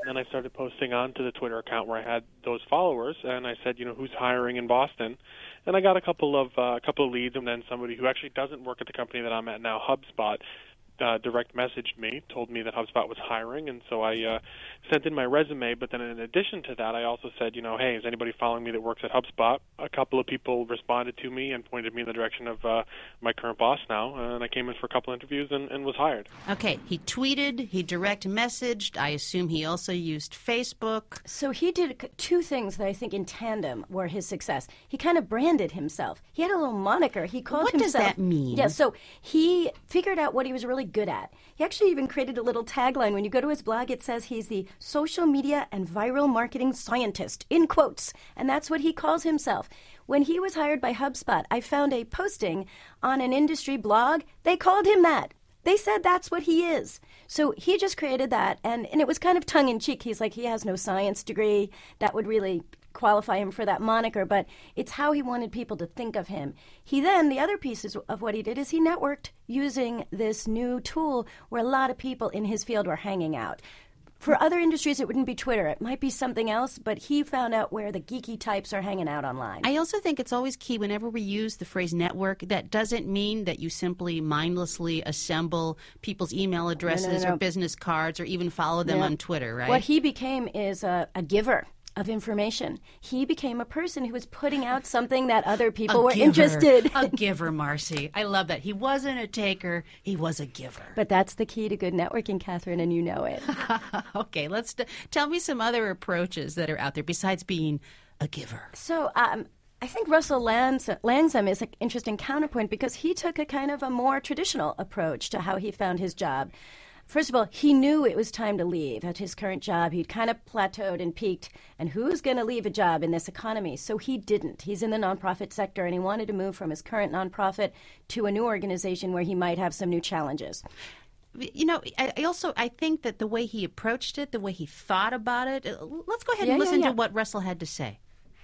And then I started posting onto the Twitter account where I had those followers, and I said, you know, who's hiring in Boston? And I got a couple of uh, a couple of leads, and then somebody who actually doesn't work at the company that I'm at now, HubSpot, Uh, direct messaged me, told me that HubSpot was hiring, and so I uh, sent in my resume. But then in addition to that, I also said, you know, hey, is anybody following me that works at HubSpot? A couple of people responded to me and pointed me in the direction of uh, my current boss now, and I came in for a couple interviews and, and was hired. Okay, he tweeted, he direct messaged. I assume he also used Facebook. So he did two things that I think in tandem were his success. He kind of branded himself. He had a little moniker. He called what himself. What does that mean? Yeah, so he figured out what he was really good at. He actually even created a little tagline. When you go to his blog, it says he's the social media and viral marketing scientist, in quotes. And that's what he calls himself. When he was hired by HubSpot, I found a posting on an industry blog. They called him that. They said that's what he is. So he just created that, and, and it was kind of tongue-in-cheek. He's like, he has no science degree. That would really qualify him for that moniker, but it's how he wanted people to think of him. He then, the other pieces of what he did is he networked using this new tool where a lot of people in his field were hanging out. For other industries, it wouldn't be Twitter. It might be something else, but he found out where the geeky types are hanging out online. I also think it's always key whenever we use the phrase network, that doesn't mean that you simply mindlessly assemble people's email addresses no, no, no. or business cards or even follow them Yeah. on Twitter, right? What he became is a, a giver of information. He became a person who was putting out something that other people A were giver. interested. A giver, Marcy. I love that. He wasn't a taker, he was a giver. But that's the key to good networking, Catherine, and you know it. Okay, let's t- tell me some other approaches that are out there besides being a giver. So um, I think Russell Lands- Langsam is an interesting counterpoint because he took a kind of a more traditional approach to how he found his job. First of all, he knew it was time to leave. At his current job, he'd kind of plateaued and peaked. And who's going to leave a job in this economy? So he didn't. He's in the nonprofit sector, and he wanted to move from his current nonprofit to a new organization where he might have some new challenges. You know, I, I also I think that the way he approached it, the way he thought about it. uh, Let's go ahead Yeah, and yeah, listen yeah. to what Russell had to say.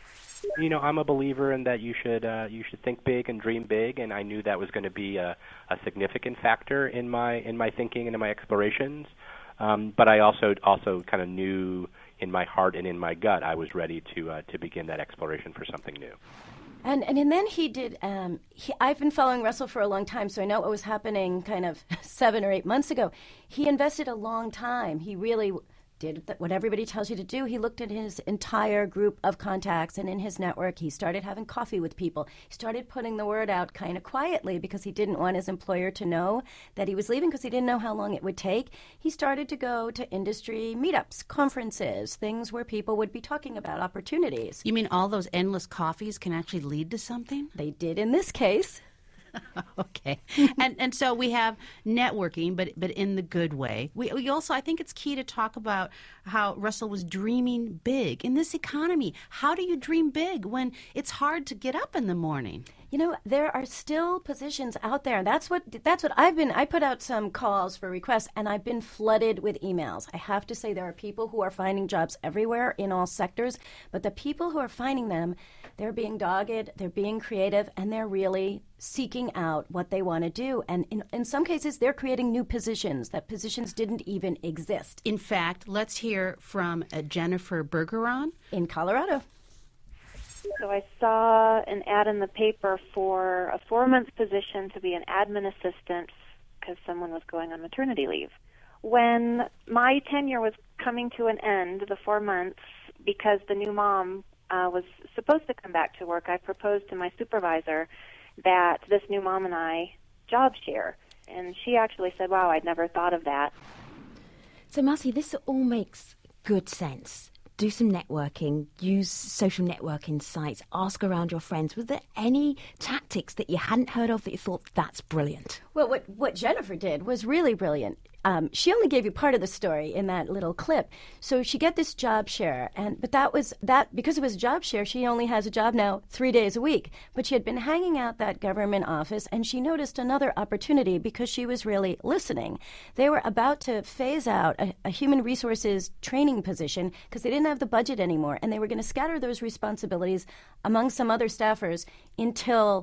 You know, I'm a believer in that you should uh, you should think big and dream big, and I knew that was going to be a, a significant factor in my in my thinking and in my explorations. Um, but I also also kind of knew in my heart and in my gut I was ready to uh, to begin that exploration for something new. And, and and then he did. Um, he, I've been following Russell for a long time, so I know what was happening kind of seven or eight months ago. He invested a long time. He really did th- what everybody tells you to do. He looked at his entire group of contacts, and in his network, he started having coffee with people. He started putting the word out kind of quietly because he didn't want his employer to know that he was leaving because he didn't know how long it would take. He started to go to industry meetups, conferences, things where people would be talking about opportunities. You mean all those endless coffees can actually lead to something? They did in this case. Okay, and and so we have networking, but but in the good way. We, we also, I think it's key to talk about how Russell was dreaming big in this economy. How do you dream big when it's hard to get up in the morning? You know, there are still positions out there. That's what that's what I've been. I put out some calls for requests, and I've been flooded with emails. I have to say there are people who are finding jobs everywhere in all sectors, but the people who are finding them, they're being dogged, they're being creative, and they're really seeking out what they want to do. And in, in some cases, they're creating new positions that positions didn't even exist. In fact, let's hear from uh, Jennifer Bergeron in Colorado. So I saw an ad in the paper for a four-month position to be an admin assistant because someone was going on maternity leave. When my tenure was coming to an end, the four months, because the new mom uh, was supposed to come back to work, I proposed to my supervisor that this new mom and I job share. And she actually said, wow, I'd never thought of that. So, Marcy, this all makes good sense. Do some networking, use social networking sites, ask around your friends. Was there any tactics that you hadn't heard of that you thought, that's brilliant? Well, what, what Jennifer did was really brilliant. Um, she only gave you part of the story in that little clip. So she got this job share, and but that was that because it was a job share. She only has a job now three days a week. But she had been hanging out that government office, and she noticed another opportunity because she was really listening. They were about to phase out a, a human resources training position because they didn't have the budget anymore, and they were going to scatter those responsibilities among some other staffers until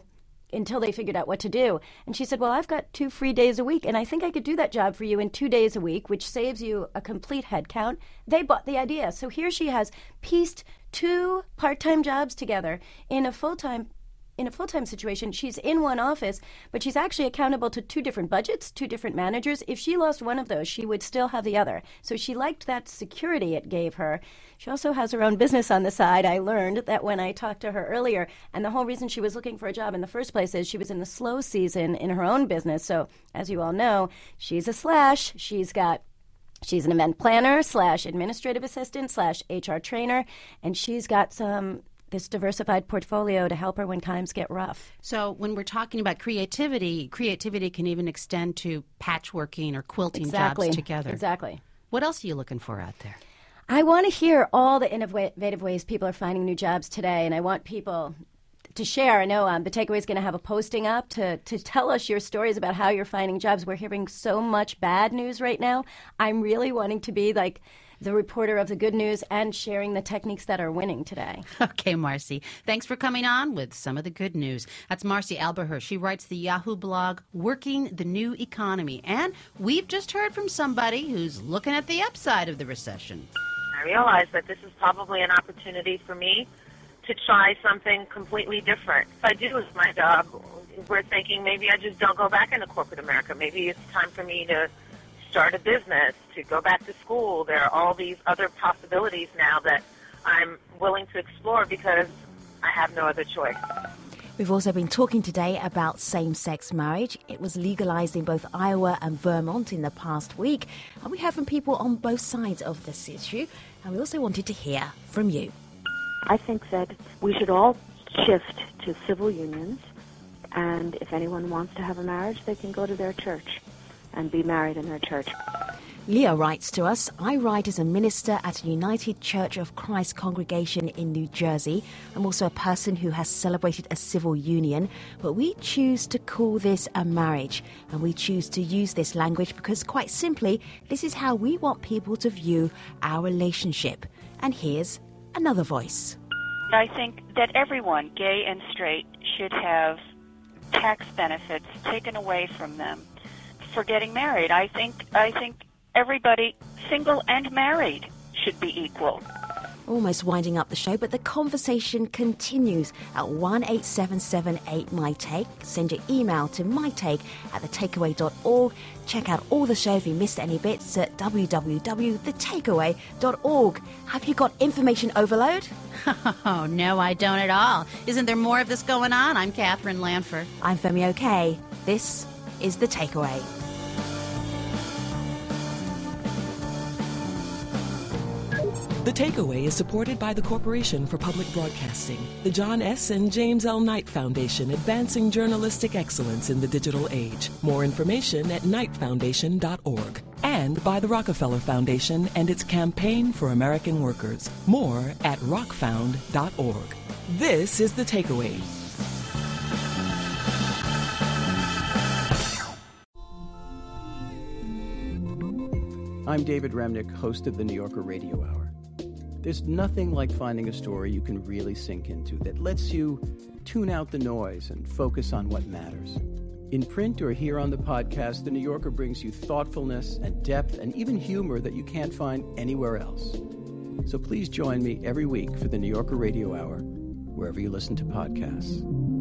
until they figured out what to do. And she said, well, I've got two free days a week, and I think I could do that job for you in two days a week, which saves you a complete head count. They bought the idea. So here she has pieced two part-time jobs together in a full-time in a full-time situation. She's in one office, but she's actually accountable to two different budgets, two different managers. If she lost one of those, she would still have the other. So she liked that security it gave her. She also has her own business on the side. I learned that when I talked to her earlier, and the whole reason she was looking for a job in the first place is she was in the slow season in her own business. So as you all know, she's a slash. She's got She's an event planner slash administrative assistant slash H R trainer, and she's got some this diversified portfolio to help her when times get rough. So when we're talking about creativity, creativity can even extend to patchworking or quilting exactly. jobs together. Exactly. What else are you looking for out there? I want to hear all the innovative ways people are finding new jobs today, and I want people to share. I know um, the Takeaway is going to have a posting up to, to tell us your stories about how you're finding jobs. We're hearing so much bad news right now. I'm really wanting to be like the reporter of the good news and sharing the techniques that are winning today. Okay, Marcy. Thanks for coming on with some of the good news. That's Marcy Alberher. She writes the Yahoo blog, Working the New Economy. And we've just heard from somebody who's looking at the upside of the recession. I realize that this is probably an opportunity for me to try something completely different. If I do lose my job, we're thinking maybe I just don't go back into corporate America. Maybe it's time for me to start a business, to go back to school. There are all these other possibilities now that I'm willing to explore because I have no other choice. We've also been talking today about same-sex marriage. It was legalized in both Iowa and Vermont in the past week. And we heard from people on both sides of this issue. And we also wanted to hear from you. I think that we should all shift to civil unions. And if anyone wants to have a marriage, they can go to their church and be married in their church. Leah writes to us, I write as a minister at a United Church of Christ congregation in New Jersey. I'm also a person who has celebrated a civil union, but we choose to call this a marriage. And we choose to use this language because, quite simply, this is how we want people to view our relationship. And here's another voice. I think that everyone, gay and straight, should have tax benefits taken away from them for getting married. I think I think everybody, single and married, should be equal. Almost winding up the show, but the conversation continues at one eight seven seven eight my take. Send your email to mytake at the takeaway dot org. Check out all the show if you missed any bits at w w w dot the takeaway dot org. Have you got information overload? Oh, no, I don't at all. Isn't there more of this going on? I'm Catherine Lanford. I'm Femi Okey. This is The Takeaway. The Takeaway is supported by the Corporation for Public Broadcasting, the John S. and James L. Knight Foundation, advancing journalistic excellence in the digital age. More information at knight foundation dot org. And by the Rockefeller Foundation and its Campaign for American Workers. More at rock found dot org. This is The Takeaway. I'm David Remnick, host of the New Yorker Radio Hour. There's nothing like finding a story you can really sink into that lets you tune out the noise and focus on what matters. In print or here on the podcast, The New Yorker brings you thoughtfulness and depth and even humor that you can't find anywhere else. So please join me every week for the New Yorker Radio Hour, wherever you listen to podcasts.